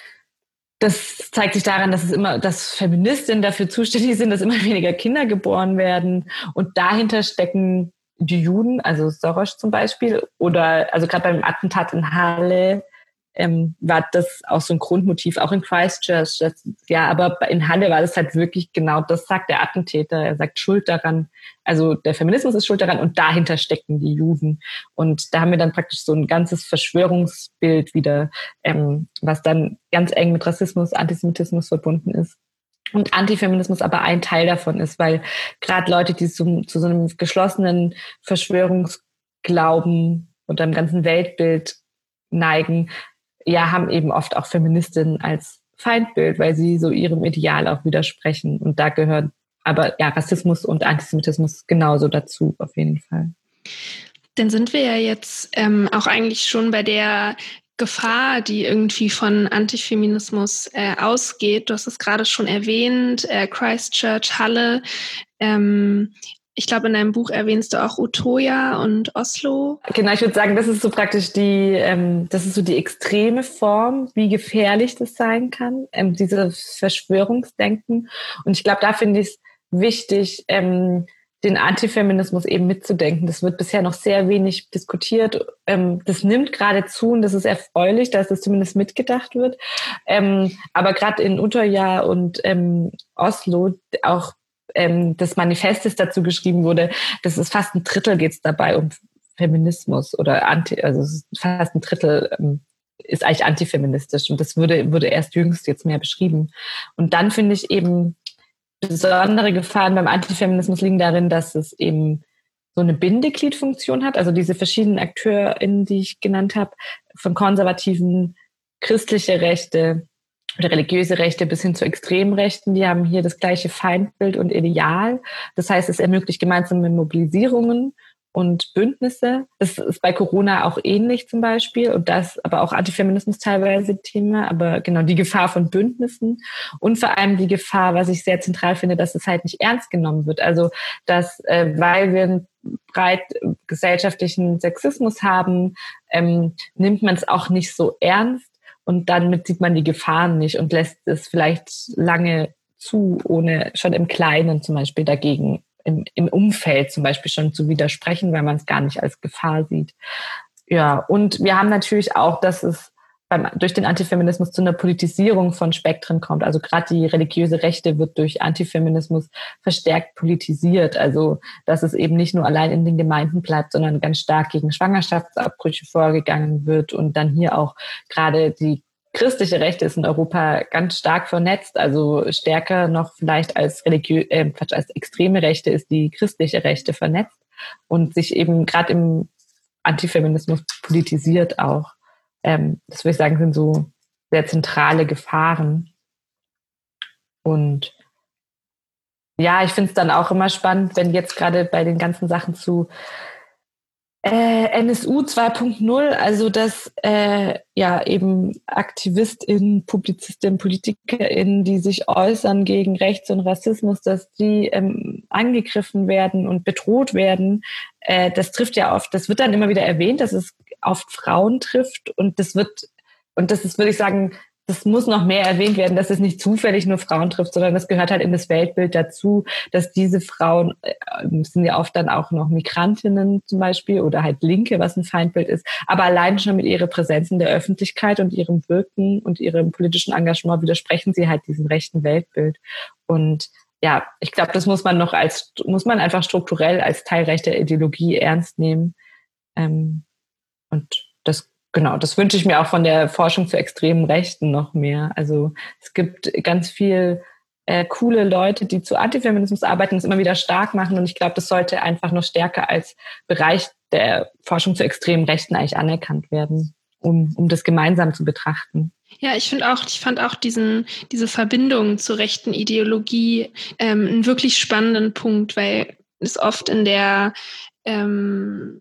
das zeigt sich daran, dass es immer, dass Feministinnen dafür zuständig sind, dass immer weniger Kinder geboren werden und dahinter stecken die Juden, also Soros zum Beispiel, oder also gerade beim Attentat in Halle ähm, war das auch so ein Grundmotiv, auch in Christchurch. Das, ja, aber in Halle war das halt wirklich genau, das sagt der Attentäter. Er sagt Schuld daran, also der Feminismus ist schuld daran und dahinter stecken die Juden. Und da haben wir dann praktisch so ein ganzes Verschwörungsbild wieder, ähm, was dann ganz eng mit Rassismus, Antisemitismus verbunden ist. Und Antifeminismus aber ein Teil davon ist, weil gerade Leute, die zum, zu so einem geschlossenen Verschwörungsglauben und einem ganzen Weltbild neigen, ja, haben eben oft auch Feministinnen als Feindbild, weil sie so ihrem Ideal auch widersprechen. Und da gehören aber ja Rassismus und Antisemitismus genauso dazu, auf jeden Fall. Dann sind wir ja jetzt ähm, auch eigentlich schon bei der Gefahr, die irgendwie von Antifeminismus äh, ausgeht. Du hast es gerade schon erwähnt, äh, Christchurch, Halle. Ähm, ich glaube, in deinem Buch erwähnst du auch Utøya und Oslo. Genau, ich würde sagen, das ist so praktisch die, ähm, das ist so die extreme Form, wie gefährlich das sein kann, ähm, dieses Verschwörungsdenken. Und ich glaube, da finde ich es wichtig, ähm, den Antifeminismus eben mitzudenken. Das wird bisher noch sehr wenig diskutiert. Ähm, das nimmt gerade zu und das ist erfreulich, dass das zumindest mitgedacht wird. Ähm, aber gerade in Utøya und ähm, Oslo auch ähm, das Manifest, das dazu geschrieben wurde, das ist fast ein Drittel geht es dabei um Feminismus oder Anti, also fast ein Drittel ähm, ist eigentlich antifeministisch und das würde, wurde erst jüngst jetzt mehr beschrieben. Und dann finde ich eben, besondere Gefahren beim Antifeminismus liegen darin, dass es eben so eine Bindegliedfunktion hat. Also diese verschiedenen AkteurInnen, die ich genannt habe, von konservativen, christliche Rechte oder religiöse Rechte bis hin zu Extremrechten, die haben hier das gleiche Feindbild und Ideal. Das heißt, es ermöglicht gemeinsame Mobilisierungen und Bündnisse. Das ist bei Corona auch ähnlich zum Beispiel und das aber auch Antifeminismus teilweise Thema, aber genau die Gefahr von Bündnissen und vor allem die Gefahr, was ich sehr zentral finde, dass es halt nicht ernst genommen wird. Also dass, äh, weil wir einen breit gesellschaftlichen Sexismus haben, ähm, nimmt man es auch nicht so ernst und damit sieht man die Gefahren nicht und lässt es vielleicht lange zu, ohne schon im Kleinen zum Beispiel dagegen Im, im Umfeld zum Beispiel schon zu widersprechen, weil man es gar nicht als Gefahr sieht. Ja, und wir haben natürlich auch, dass es beim, durch den Antifeminismus zu einer Politisierung von Spektren kommt. Also gerade die religiöse Rechte wird durch Antifeminismus verstärkt politisiert. Also dass es eben nicht nur allein in den Gemeinden bleibt, sondern ganz stark gegen Schwangerschaftsabbrüche vorgegangen wird und dann hier auch gerade die christliche Rechte ist in Europa ganz stark vernetzt, also stärker noch vielleicht als religiö- äh, als extreme Rechte ist die christliche Rechte vernetzt und sich eben gerade im Antifeminismus politisiert auch. Ähm, das würde ich sagen, sind so sehr zentrale Gefahren. Und ja, ich finde es dann auch immer spannend, wenn jetzt gerade bei den ganzen Sachen zu Äh, N S U zwei Punkt null, also dass äh, ja eben AktivistInnen, PublizistInnen, PolitikerInnen, die sich äußern gegen Rechts und Rassismus, dass die ähm, angegriffen werden und bedroht werden. Äh, das trifft ja oft, das wird dann immer wieder erwähnt, dass es oft Frauen trifft und das wird, und das ist, würde ich sagen, das muss noch mehr erwähnt werden, dass es nicht zufällig nur Frauen trifft, sondern das gehört halt in das Weltbild dazu, dass diese Frauen äh, sind ja oft dann auch noch Migrantinnen zum Beispiel oder halt Linke, was ein Feindbild ist. Aber allein schon mit ihrer Präsenz in der Öffentlichkeit und ihrem Wirken und ihrem politischen Engagement widersprechen sie halt diesem rechten Weltbild. Und ja, ich glaube, das muss man noch als, muss man einfach strukturell als Teil rechter Ideologie ernst nehmen. Ähm, und das Genau, das wünsche ich mir auch von der Forschung zu extremen Rechten noch mehr. Also es gibt ganz viel äh, coole Leute, die zu Antifeminismus arbeiten und es immer wieder stark machen. Und ich glaube, das sollte einfach noch stärker als Bereich der Forschung zu extremen Rechten eigentlich anerkannt werden, um, um das gemeinsam zu betrachten. Ja, ich finde auch, ich fand auch diesen, diese Verbindung zur rechten Ideologie ähm, einen wirklich spannenden Punkt, weil es oft in der ähm,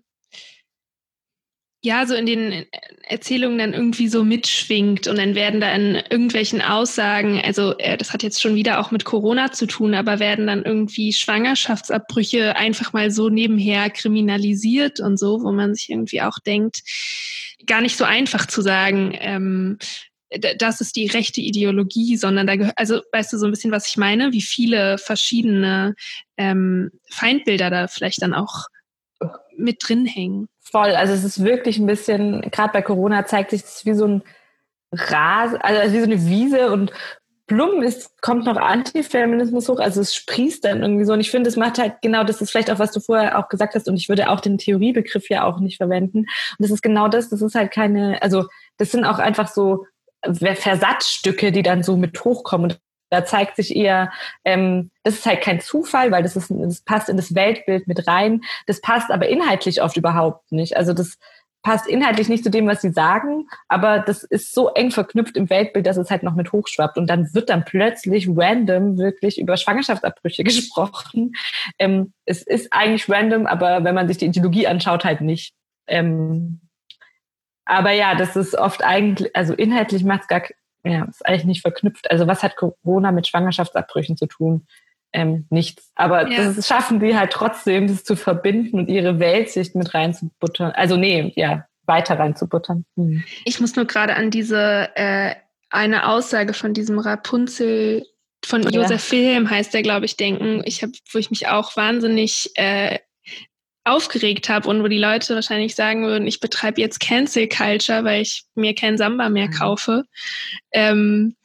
ja, so in den Erzählungen dann irgendwie so mitschwingt und dann werden da in irgendwelchen Aussagen, also äh, das hat jetzt schon wieder auch mit Corona zu tun, aber werden dann irgendwie Schwangerschaftsabbrüche einfach mal so nebenher kriminalisiert und so, wo man sich irgendwie auch denkt, gar nicht so einfach zu sagen, ähm, das ist die rechte Ideologie, sondern da gehört, also weißt du so ein bisschen, was ich meine, wie viele verschiedene ähm, Feindbilder da vielleicht dann auch mit drin hängen. Voll, also es ist wirklich ein bisschen, gerade bei Corona zeigt sich das wie so ein Rasen, also wie so eine Wiese und plump ist, kommt noch Antifeminismus hoch, also es sprießt dann irgendwie so und ich finde, es macht halt genau, das ist vielleicht auch, was du vorher auch gesagt hast und ich würde auch den Theoriebegriff ja auch nicht verwenden und das ist genau das, das ist halt keine, also das sind auch einfach so Versatzstücke, die dann so mit hochkommen und da zeigt sich eher, ähm, das ist halt kein Zufall, weil das ist, das passt in das Weltbild mit rein. Das passt aber inhaltlich oft überhaupt nicht. Also das passt inhaltlich nicht zu dem, was sie sagen, aber das ist so eng verknüpft im Weltbild, dass es halt noch mit hochschwappt. Und dann wird dann plötzlich random wirklich über Schwangerschaftsabbrüche gesprochen. Ähm, es ist eigentlich random, aber wenn man sich die Ideologie anschaut, halt nicht. Ähm, aber ja, das ist oft eigentlich, also inhaltlich macht es gar ja, ist eigentlich nicht verknüpft. Also was hat Corona mit Schwangerschaftsabbrüchen zu tun? Ähm, nichts. Aber ja. Das schaffen die halt trotzdem, das zu verbinden und ihre Weltsicht mit reinzubuttern. Also nee, ja, weiter reinzubuttern. Hm. Ich muss nur gerade an diese äh, eine Aussage von diesem Rapunzel, von ja. Josef Wilhelm heißt der, glaube ich, denken, ich hab, wo ich mich auch wahnsinnig äh, aufgeregt habe und wo die Leute wahrscheinlich sagen würden, ich betreibe jetzt Cancel Culture, weil ich mir kein Samba mehr kaufe. Ähm,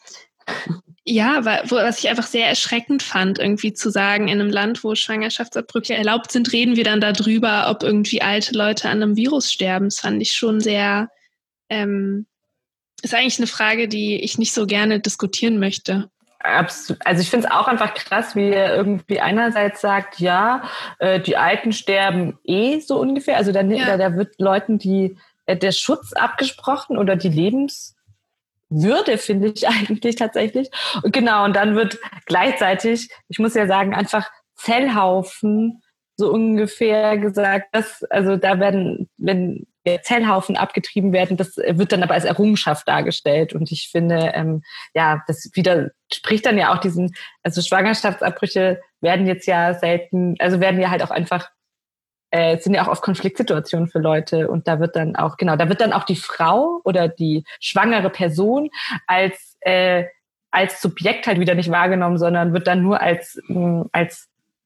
ja, was ich einfach sehr erschreckend fand, irgendwie zu sagen, in einem Land, wo Schwangerschaftsabbrüche erlaubt sind, reden wir dann darüber, ob irgendwie alte Leute an einem Virus sterben. Das fand ich schon sehr, ähm, ist eigentlich eine Frage, die ich nicht so gerne diskutieren möchte. Absolut. Also ich finde es auch einfach krass, wie er irgendwie einerseits sagt, ja, äh, die Alten sterben eh so ungefähr. Also dann, ja. da, da wird Leuten die äh, der Schutz abgesprochen oder die Lebenswürde, finde ich eigentlich tatsächlich. Und genau, und dann wird gleichzeitig, ich muss ja sagen, einfach Zellhaufen so ungefähr gesagt, dass, also da werden, wenn Zellhaufen abgetrieben werden, das wird dann aber als Errungenschaft dargestellt. Und ich finde, ähm, ja, das widerspricht dann ja auch diesen, also Schwangerschaftsabbrüche werden jetzt ja selten, also werden ja halt auch einfach, äh, sind ja auch oft Konfliktsituationen für Leute. Und da wird dann auch, genau, da wird dann auch die Frau oder die schwangere Person als, äh, als Subjekt halt wieder nicht wahrgenommen, sondern wird dann nur als, mh, als,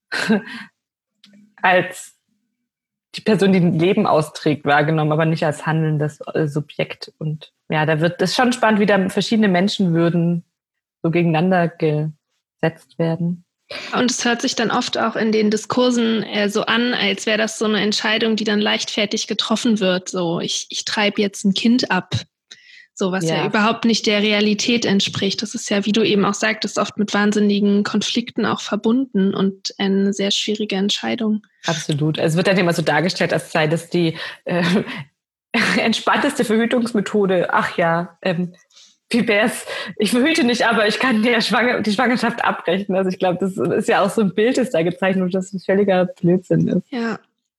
als die Person, die ein Leben austrägt, wahrgenommen, aber nicht als handelndes äh, Subjekt. Und ja, da wird das schon spannend, wie da verschiedene Menschenwürden so gegeneinander gesetzt werden. Und es hört sich dann oft auch in den Diskursen äh, so an, als wäre das so eine Entscheidung, die dann leichtfertig getroffen wird. So, ich, ich treibe jetzt ein Kind ab. So, was ja. ja überhaupt nicht der Realität entspricht. Das ist ja, wie du eben auch sagtest, oft mit wahnsinnigen Konflikten auch verbunden und eine sehr schwierige Entscheidung. Absolut. Es wird dann immer so dargestellt, als sei das die äh, entspannteste Verhütungsmethode. Ach ja, ähm, wie wär's? Ich verhüte nicht, aber ich kann der Schwanger- die Schwangerschaft abbrechen. Also ich glaube, das ist ja auch so ein Bild, das da gezeichnet wird, das ein völliger Blödsinn ist. Ja.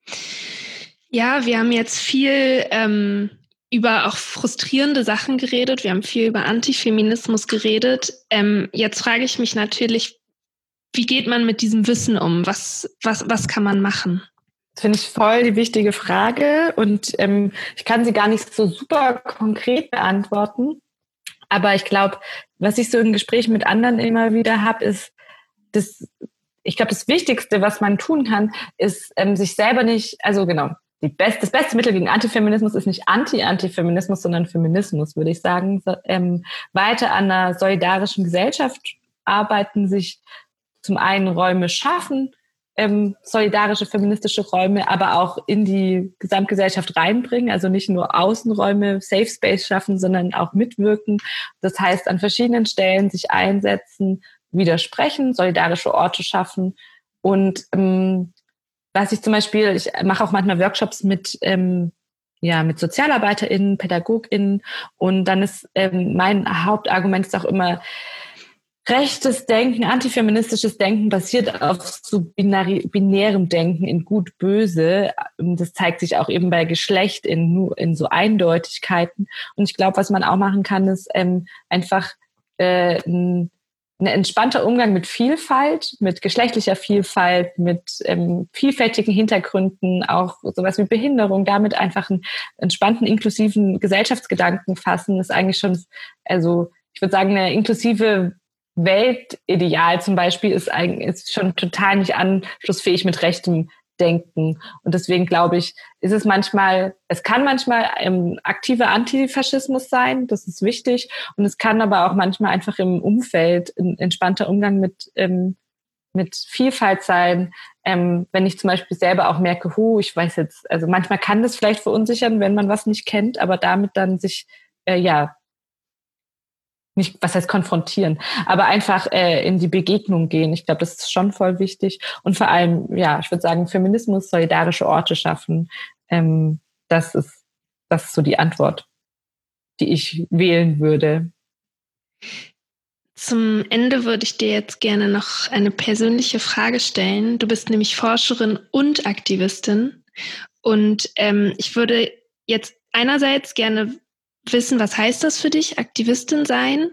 Ja, wir haben jetzt viel ähm, über auch frustrierende Sachen geredet. Wir haben viel über Antifeminismus geredet. Ähm, jetzt frage ich mich natürlich, wie geht man mit diesem Wissen um? Was, was, was kann man machen? Das finde ich voll die wichtige Frage und ähm, ich kann sie gar nicht so super konkret beantworten. Aber ich glaube, was ich so in Gesprächen mit anderen immer wieder habe, ist, das, ich glaube, das Wichtigste, was man tun kann, ist ähm, sich selber nicht, also genau, die best, das beste Mittel gegen Antifeminismus ist nicht Anti-Antifeminismus, sondern Feminismus, würde ich sagen. So, ähm, weiter an einer solidarischen Gesellschaft arbeiten, sich zum einen Räume schaffen, ähm, solidarische feministische Räume, aber auch in die Gesamtgesellschaft reinbringen, also nicht nur Außenräume, Safe Space schaffen, sondern auch mitwirken. Das heißt, an verschiedenen Stellen sich einsetzen, widersprechen, solidarische Orte schaffen. Und ähm, was ich zum Beispiel, ich mache auch manchmal Workshops mit ähm, ja mit SozialarbeiterInnen, PädagogInnen und dann ist ähm, mein Hauptargument ist auch immer, rechtes Denken, antifeministisches Denken basiert auf so binari- binärem Denken in gut, böse. Das zeigt sich auch eben bei Geschlecht in, in so Eindeutigkeiten. Und ich glaube, was man auch machen kann, ist ähm, einfach äh, ein, ein entspannter Umgang mit Vielfalt, mit geschlechtlicher Vielfalt, mit ähm, vielfältigen Hintergründen, auch sowas wie Behinderung, damit einfach einen entspannten, inklusiven Gesellschaftsgedanken fassen, ist eigentlich schon, also ich würde sagen, eine inklusive Weltideal zum Beispiel ist eigentlich ist schon total nicht anschlussfähig mit rechtem denken. Und deswegen glaube ich, ist es manchmal, es kann manchmal ähm, aktiver Antifaschismus sein, das ist wichtig. Und es kann aber auch manchmal einfach im Umfeld ein entspannter Umgang mit, ähm, mit Vielfalt sein. Ähm, wenn ich zum Beispiel selber auch merke, hu, ich weiß jetzt, also manchmal kann das vielleicht verunsichern, wenn man was nicht kennt, aber damit dann sich, äh, ja, nicht, was heißt konfrontieren, aber einfach äh, in die Begegnung gehen. Ich glaube, das ist schon voll wichtig. Und vor allem, ja, ich würde sagen, Feminismus, solidarische Orte schaffen. Ähm, das ist, das ist so die Antwort, die ich wählen würde. Zum Ende würde ich dir jetzt gerne noch eine persönliche Frage stellen. Du bist nämlich Forscherin und Aktivistin. Und ähm, ich würde jetzt einerseits gerne wissen, was heißt das für dich, Aktivistin sein?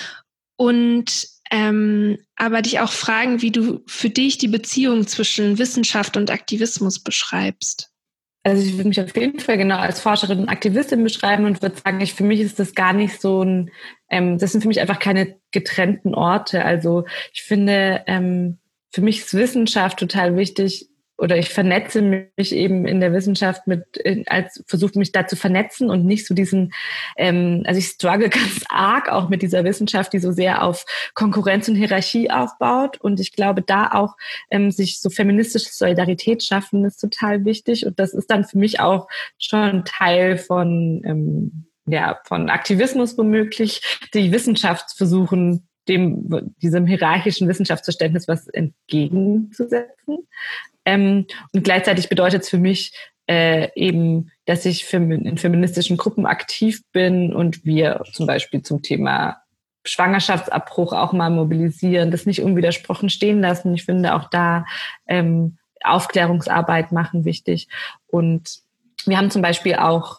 Und ähm, aber dich auch fragen, wie du für dich die Beziehung zwischen Wissenschaft und Aktivismus beschreibst. Also ich würde mich auf jeden Fall genau als Forscherin und Aktivistin beschreiben und würde sagen, ich, für mich ist das gar nicht so ein, ähm, das sind für mich einfach keine getrennten Orte. Also ich finde, ähm, für mich ist Wissenschaft total wichtig, oder ich vernetze mich eben in der Wissenschaft mit, als versuche mich da zu vernetzen und nicht so diesen, ähm, also ich struggle ganz arg auch mit dieser Wissenschaft, die so sehr auf Konkurrenz und Hierarchie aufbaut. Und ich glaube, da auch ähm, sich so feministische Solidarität schaffen, ist total wichtig. Und das ist dann für mich auch schon Teil von, ähm, ja, von Aktivismus womöglich, die Wissenschaft versuchen, dem, diesem hierarchischen Wissenschaftsverständnis was entgegenzusetzen. Ähm, und gleichzeitig bedeutet es für mich äh, eben, dass ich in feministischen Gruppen aktiv bin und wir zum Beispiel zum Thema Schwangerschaftsabbruch auch mal mobilisieren, das nicht unwidersprochen stehen lassen. Ich finde auch da ähm, Aufklärungsarbeit machen wichtig. Und wir haben zum Beispiel auch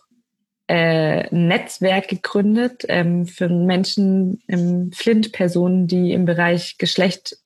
äh, ein Netzwerk gegründet ähm, für Menschen, ähm, Flint-Personen, die im Bereich Geschlecht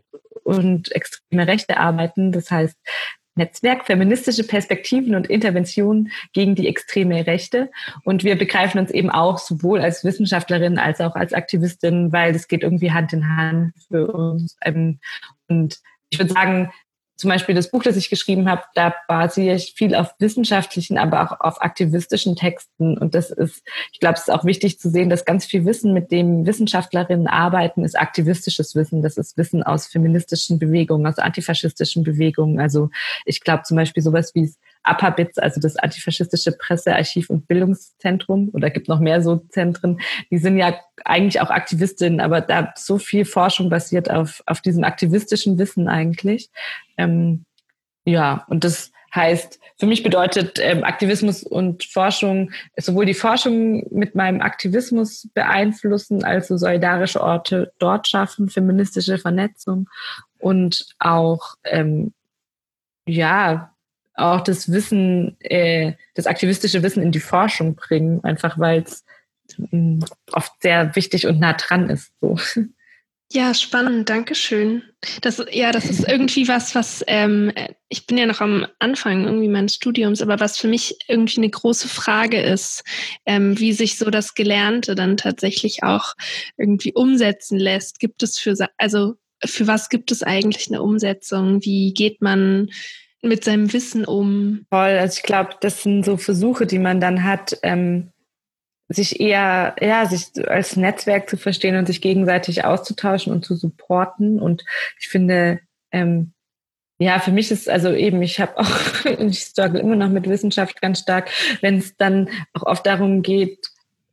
und extreme Rechte arbeiten. Das heißt Netzwerk feministische Perspektiven und Interventionen gegen die extreme Rechte. Und wir begreifen uns eben auch sowohl als Wissenschaftlerin als auch als Aktivistin, weil das geht irgendwie Hand in Hand für uns. Und ich würde sagen, zum Beispiel das Buch, das ich geschrieben habe, da basiere ich viel auf wissenschaftlichen, aber auch auf aktivistischen Texten. Und das ist, ich glaube, es ist auch wichtig zu sehen, dass ganz viel Wissen, mit dem Wissenschaftlerinnen arbeiten, ist aktivistisches Wissen. Das ist Wissen aus feministischen Bewegungen, aus antifaschistischen Bewegungen. Also ich glaube zum Beispiel sowas wie APABIZ, also das antifaschistische Presse-, Archiv- und Bildungszentrum, oder gibt noch mehr so Zentren, die sind ja eigentlich auch Aktivistinnen, aber da so viel Forschung basiert auf, auf diesem aktivistischen Wissen eigentlich. Ähm, ja, und das heißt, für mich bedeutet ähm, Aktivismus und Forschung sowohl die Forschung mit meinem Aktivismus beeinflussen, also solidarische Orte dort schaffen, feministische Vernetzung und auch, ähm, ja, auch das Wissen, äh, das aktivistische Wissen in die Forschung bringen, einfach weil es mh, oft sehr wichtig und nah dran ist. So. Ja, spannend, Dankeschön. Das, ja, das ist irgendwie was, was, ähm, ich bin ja noch am Anfang irgendwie meines Studiums, aber was für mich irgendwie eine große Frage ist, ähm, wie sich so das Gelernte dann tatsächlich auch irgendwie umsetzen lässt. Gibt es für, also für was gibt es eigentlich eine Umsetzung? Wie geht man mit seinem Wissen um? Voll, also ich glaube, das sind so Versuche, die man dann hat, ähm, sich eher, ja, sich als Netzwerk zu verstehen und sich gegenseitig auszutauschen und zu supporten. Und ich finde, ähm, ja, für mich ist also eben, ich habe auch, ich struggle immer noch mit Wissenschaft ganz stark, wenn es dann auch oft darum geht,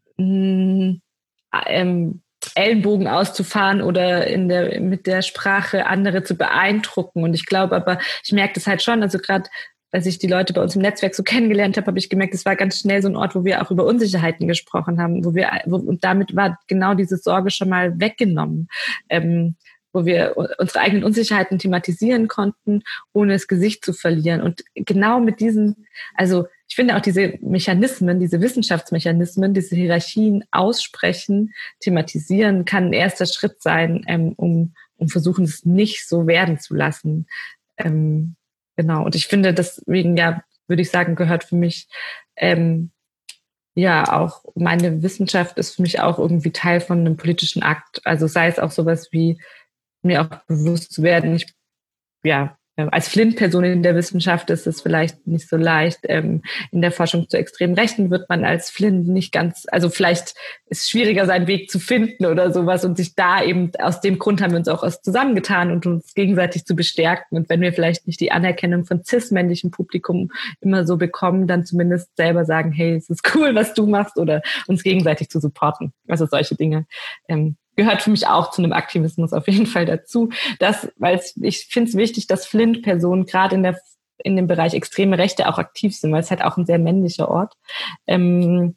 mh, ähm, Ellenbogen auszufahren oder in der, mit der Sprache andere zu beeindrucken. Und ich glaube aber, ich merke das halt schon, also gerade als ich die Leute bei uns im Netzwerk so kennengelernt habe, habe ich gemerkt, es war ganz schnell so ein Ort, wo wir auch über Unsicherheiten gesprochen haben, wo wir, wo, und damit war genau diese Sorge schon mal weggenommen, ähm, wo wir unsere eigenen Unsicherheiten thematisieren konnten, ohne das Gesicht zu verlieren. Und genau mit diesen, also ich finde auch diese Mechanismen, diese Wissenschaftsmechanismen, diese Hierarchien aussprechen, thematisieren, kann ein erster Schritt sein, ähm, um, um versuchen, es nicht so werden zu lassen. Ähm, Genau, und ich finde, deswegen, ja, würde ich sagen, gehört für mich, ähm, ja, auch meine Wissenschaft ist für mich auch irgendwie Teil von einem politischen Akt. Also sei es auch sowas wie, mir auch bewusst zu werden, ich, ja, als Flint-Person in der Wissenschaft ist es vielleicht nicht so leicht. Ähm, in der Forschung zu extremen Rechten wird man als Flint nicht ganz, also vielleicht ist es schwieriger, seinen Weg zu finden oder sowas und sich da eben, aus dem Grund haben wir uns auch was zusammengetan und uns gegenseitig zu bestärken. Und wenn wir vielleicht nicht die Anerkennung von cis-männlichem Publikum immer so bekommen, dann zumindest selber sagen, hey, es ist cool, was du machst, oder uns gegenseitig zu supporten. Also solche Dinge. Ähm, gehört für mich auch zu einem Aktivismus auf jeden Fall dazu, dass, weil ich finde es wichtig, dass Flint-Personen gerade in der in dem Bereich extreme Rechte auch aktiv sind, weil es halt auch ein sehr männlicher Ort ähm,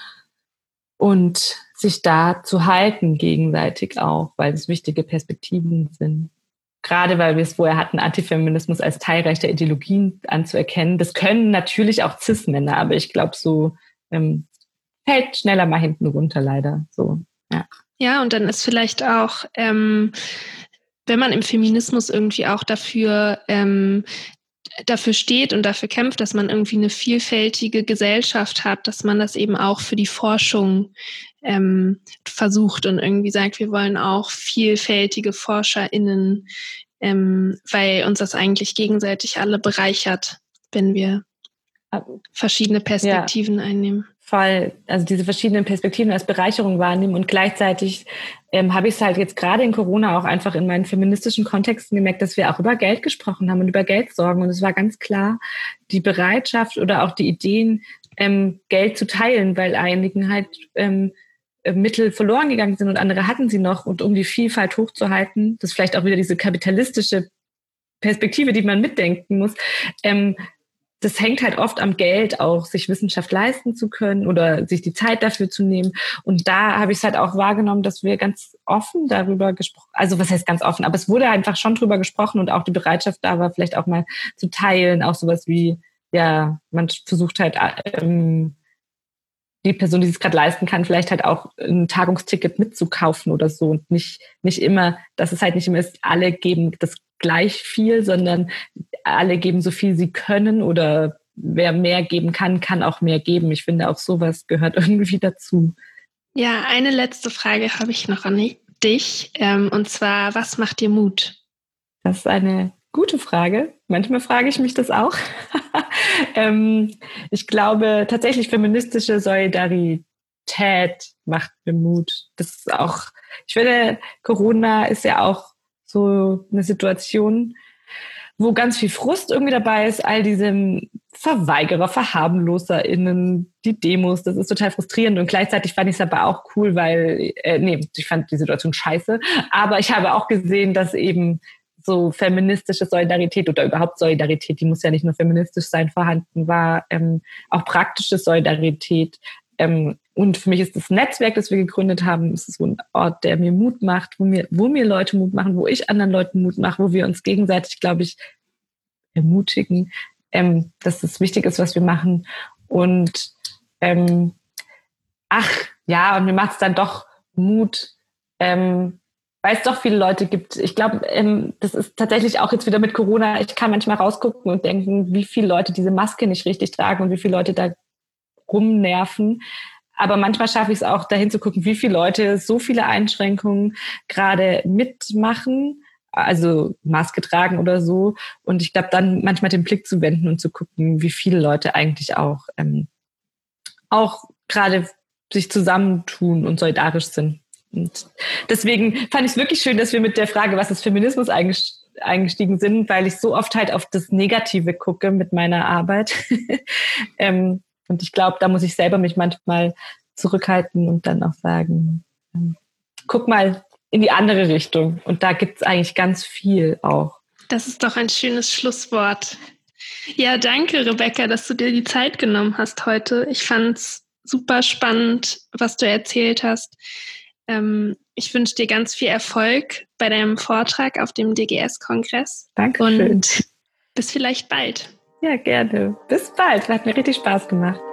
und sich da zu halten gegenseitig auch, weil es wichtige Perspektiven sind. Gerade weil wir es vorher hatten, Antifeminismus als Teil rechter Ideologien anzuerkennen. Das können natürlich auch Cis-Männer, aber ich glaube, so ähm, fällt schneller mal hinten runter leider. So, ja. Ja, und dann ist vielleicht auch, ähm, wenn man im Feminismus irgendwie auch dafür, ähm, dafür steht und dafür kämpft, dass man irgendwie eine vielfältige Gesellschaft hat, dass man das eben auch für die Forschung ähm, versucht und irgendwie sagt, wir wollen auch vielfältige ForscherInnen, ähm, weil uns das eigentlich gegenseitig alle bereichert, wenn wir verschiedene Perspektiven ja. einnehmen. Voll, also diese verschiedenen Perspektiven als Bereicherung wahrnehmen und gleichzeitig ähm, habe ich es halt jetzt gerade in Corona auch einfach in meinen feministischen Kontexten gemerkt, dass wir auch über Geld gesprochen haben und über Geldsorgen, und es war ganz klar die Bereitschaft oder auch die Ideen, ähm, Geld zu teilen, weil einigen halt ähm, Mittel verloren gegangen sind und andere hatten sie noch, und um die Vielfalt hochzuhalten, das ist vielleicht auch wieder diese kapitalistische Perspektive, die man mitdenken muss, ähm, das hängt halt oft am Geld auch, sich Wissenschaft leisten zu können oder sich die Zeit dafür zu nehmen. Und da habe ich es halt auch wahrgenommen, dass wir ganz offen darüber gesprochen, also was heißt ganz offen, aber es wurde einfach schon drüber gesprochen und auch die Bereitschaft da war, vielleicht auch mal zu teilen, auch sowas wie, ja, man versucht halt, ähm, die Person, die es gerade leisten kann, vielleicht halt auch ein Tagungsticket mitzukaufen oder so, und nicht, nicht immer, dass es halt nicht immer ist, alle geben das gleich viel, sondern alle geben so viel sie können, oder wer mehr geben kann, kann auch mehr geben. Ich finde, auch sowas gehört irgendwie dazu. Ja, eine letzte Frage habe ich noch an dich, ähm, und zwar, was macht dir Mut? Das ist eine gute Frage. Manchmal frage ich mich das auch. ähm, ich glaube, tatsächlich feministische Solidarität macht mir Mut. Das ist auch, ich finde, Corona ist ja auch so eine Situation, wo ganz viel Frust irgendwie dabei ist, all diese Verweigerer, VerharmloserInnen, die Demos, das ist total frustrierend, und gleichzeitig fand ich es aber auch cool, weil, äh, nee, ich fand die Situation scheiße, aber ich habe auch gesehen, dass eben so feministische Solidarität oder überhaupt Solidarität, die muss ja nicht nur feministisch sein, vorhanden war, ähm, auch praktische Solidarität. Ähm, und für mich ist das Netzwerk, das wir gegründet haben, es ist so ein Ort, der mir Mut macht, wo mir, wo mir Leute Mut machen, wo ich anderen Leuten Mut mache, wo wir uns gegenseitig, glaube ich, ermutigen, ähm, dass es wichtig ist, was wir machen. Und ähm, ach, ja, und mir macht es dann doch Mut, ähm, weil es doch viele Leute gibt. Ich glaube, ähm, das ist tatsächlich auch jetzt wieder mit Corona, ich kann manchmal rausgucken und denken, wie viele Leute diese Maske nicht richtig tragen und wie viele Leute da rumnerven. Aber manchmal schaffe ich es auch, dahin zu gucken, wie viele Leute so viele Einschränkungen gerade mitmachen, also Maske tragen oder so. Und ich glaube, dann manchmal den Blick zu wenden und zu gucken, wie viele Leute eigentlich auch, ähm, auch gerade sich zusammentun und solidarisch sind. Und deswegen fand ich es wirklich schön, dass wir mit der Frage, was ist Feminismus, eingestiegen sind, weil ich so oft halt auf das Negative gucke mit meiner Arbeit. ähm, und ich glaube, da muss ich selber mich manchmal zurückhalten und dann auch sagen, ähm, guck mal in die andere Richtung. Und da gibt es eigentlich ganz viel auch. Das ist doch ein schönes Schlusswort. Ja, danke, Rebecca, dass du dir die Zeit genommen hast heute. Ich fand es super spannend, was du erzählt hast. Ähm, ich wünsche dir ganz viel Erfolg bei deinem Vortrag auf dem D G S-Kongress. Dankeschön. Und bis vielleicht bald. Ja, gerne. Bis bald. Hat mir richtig Spaß gemacht.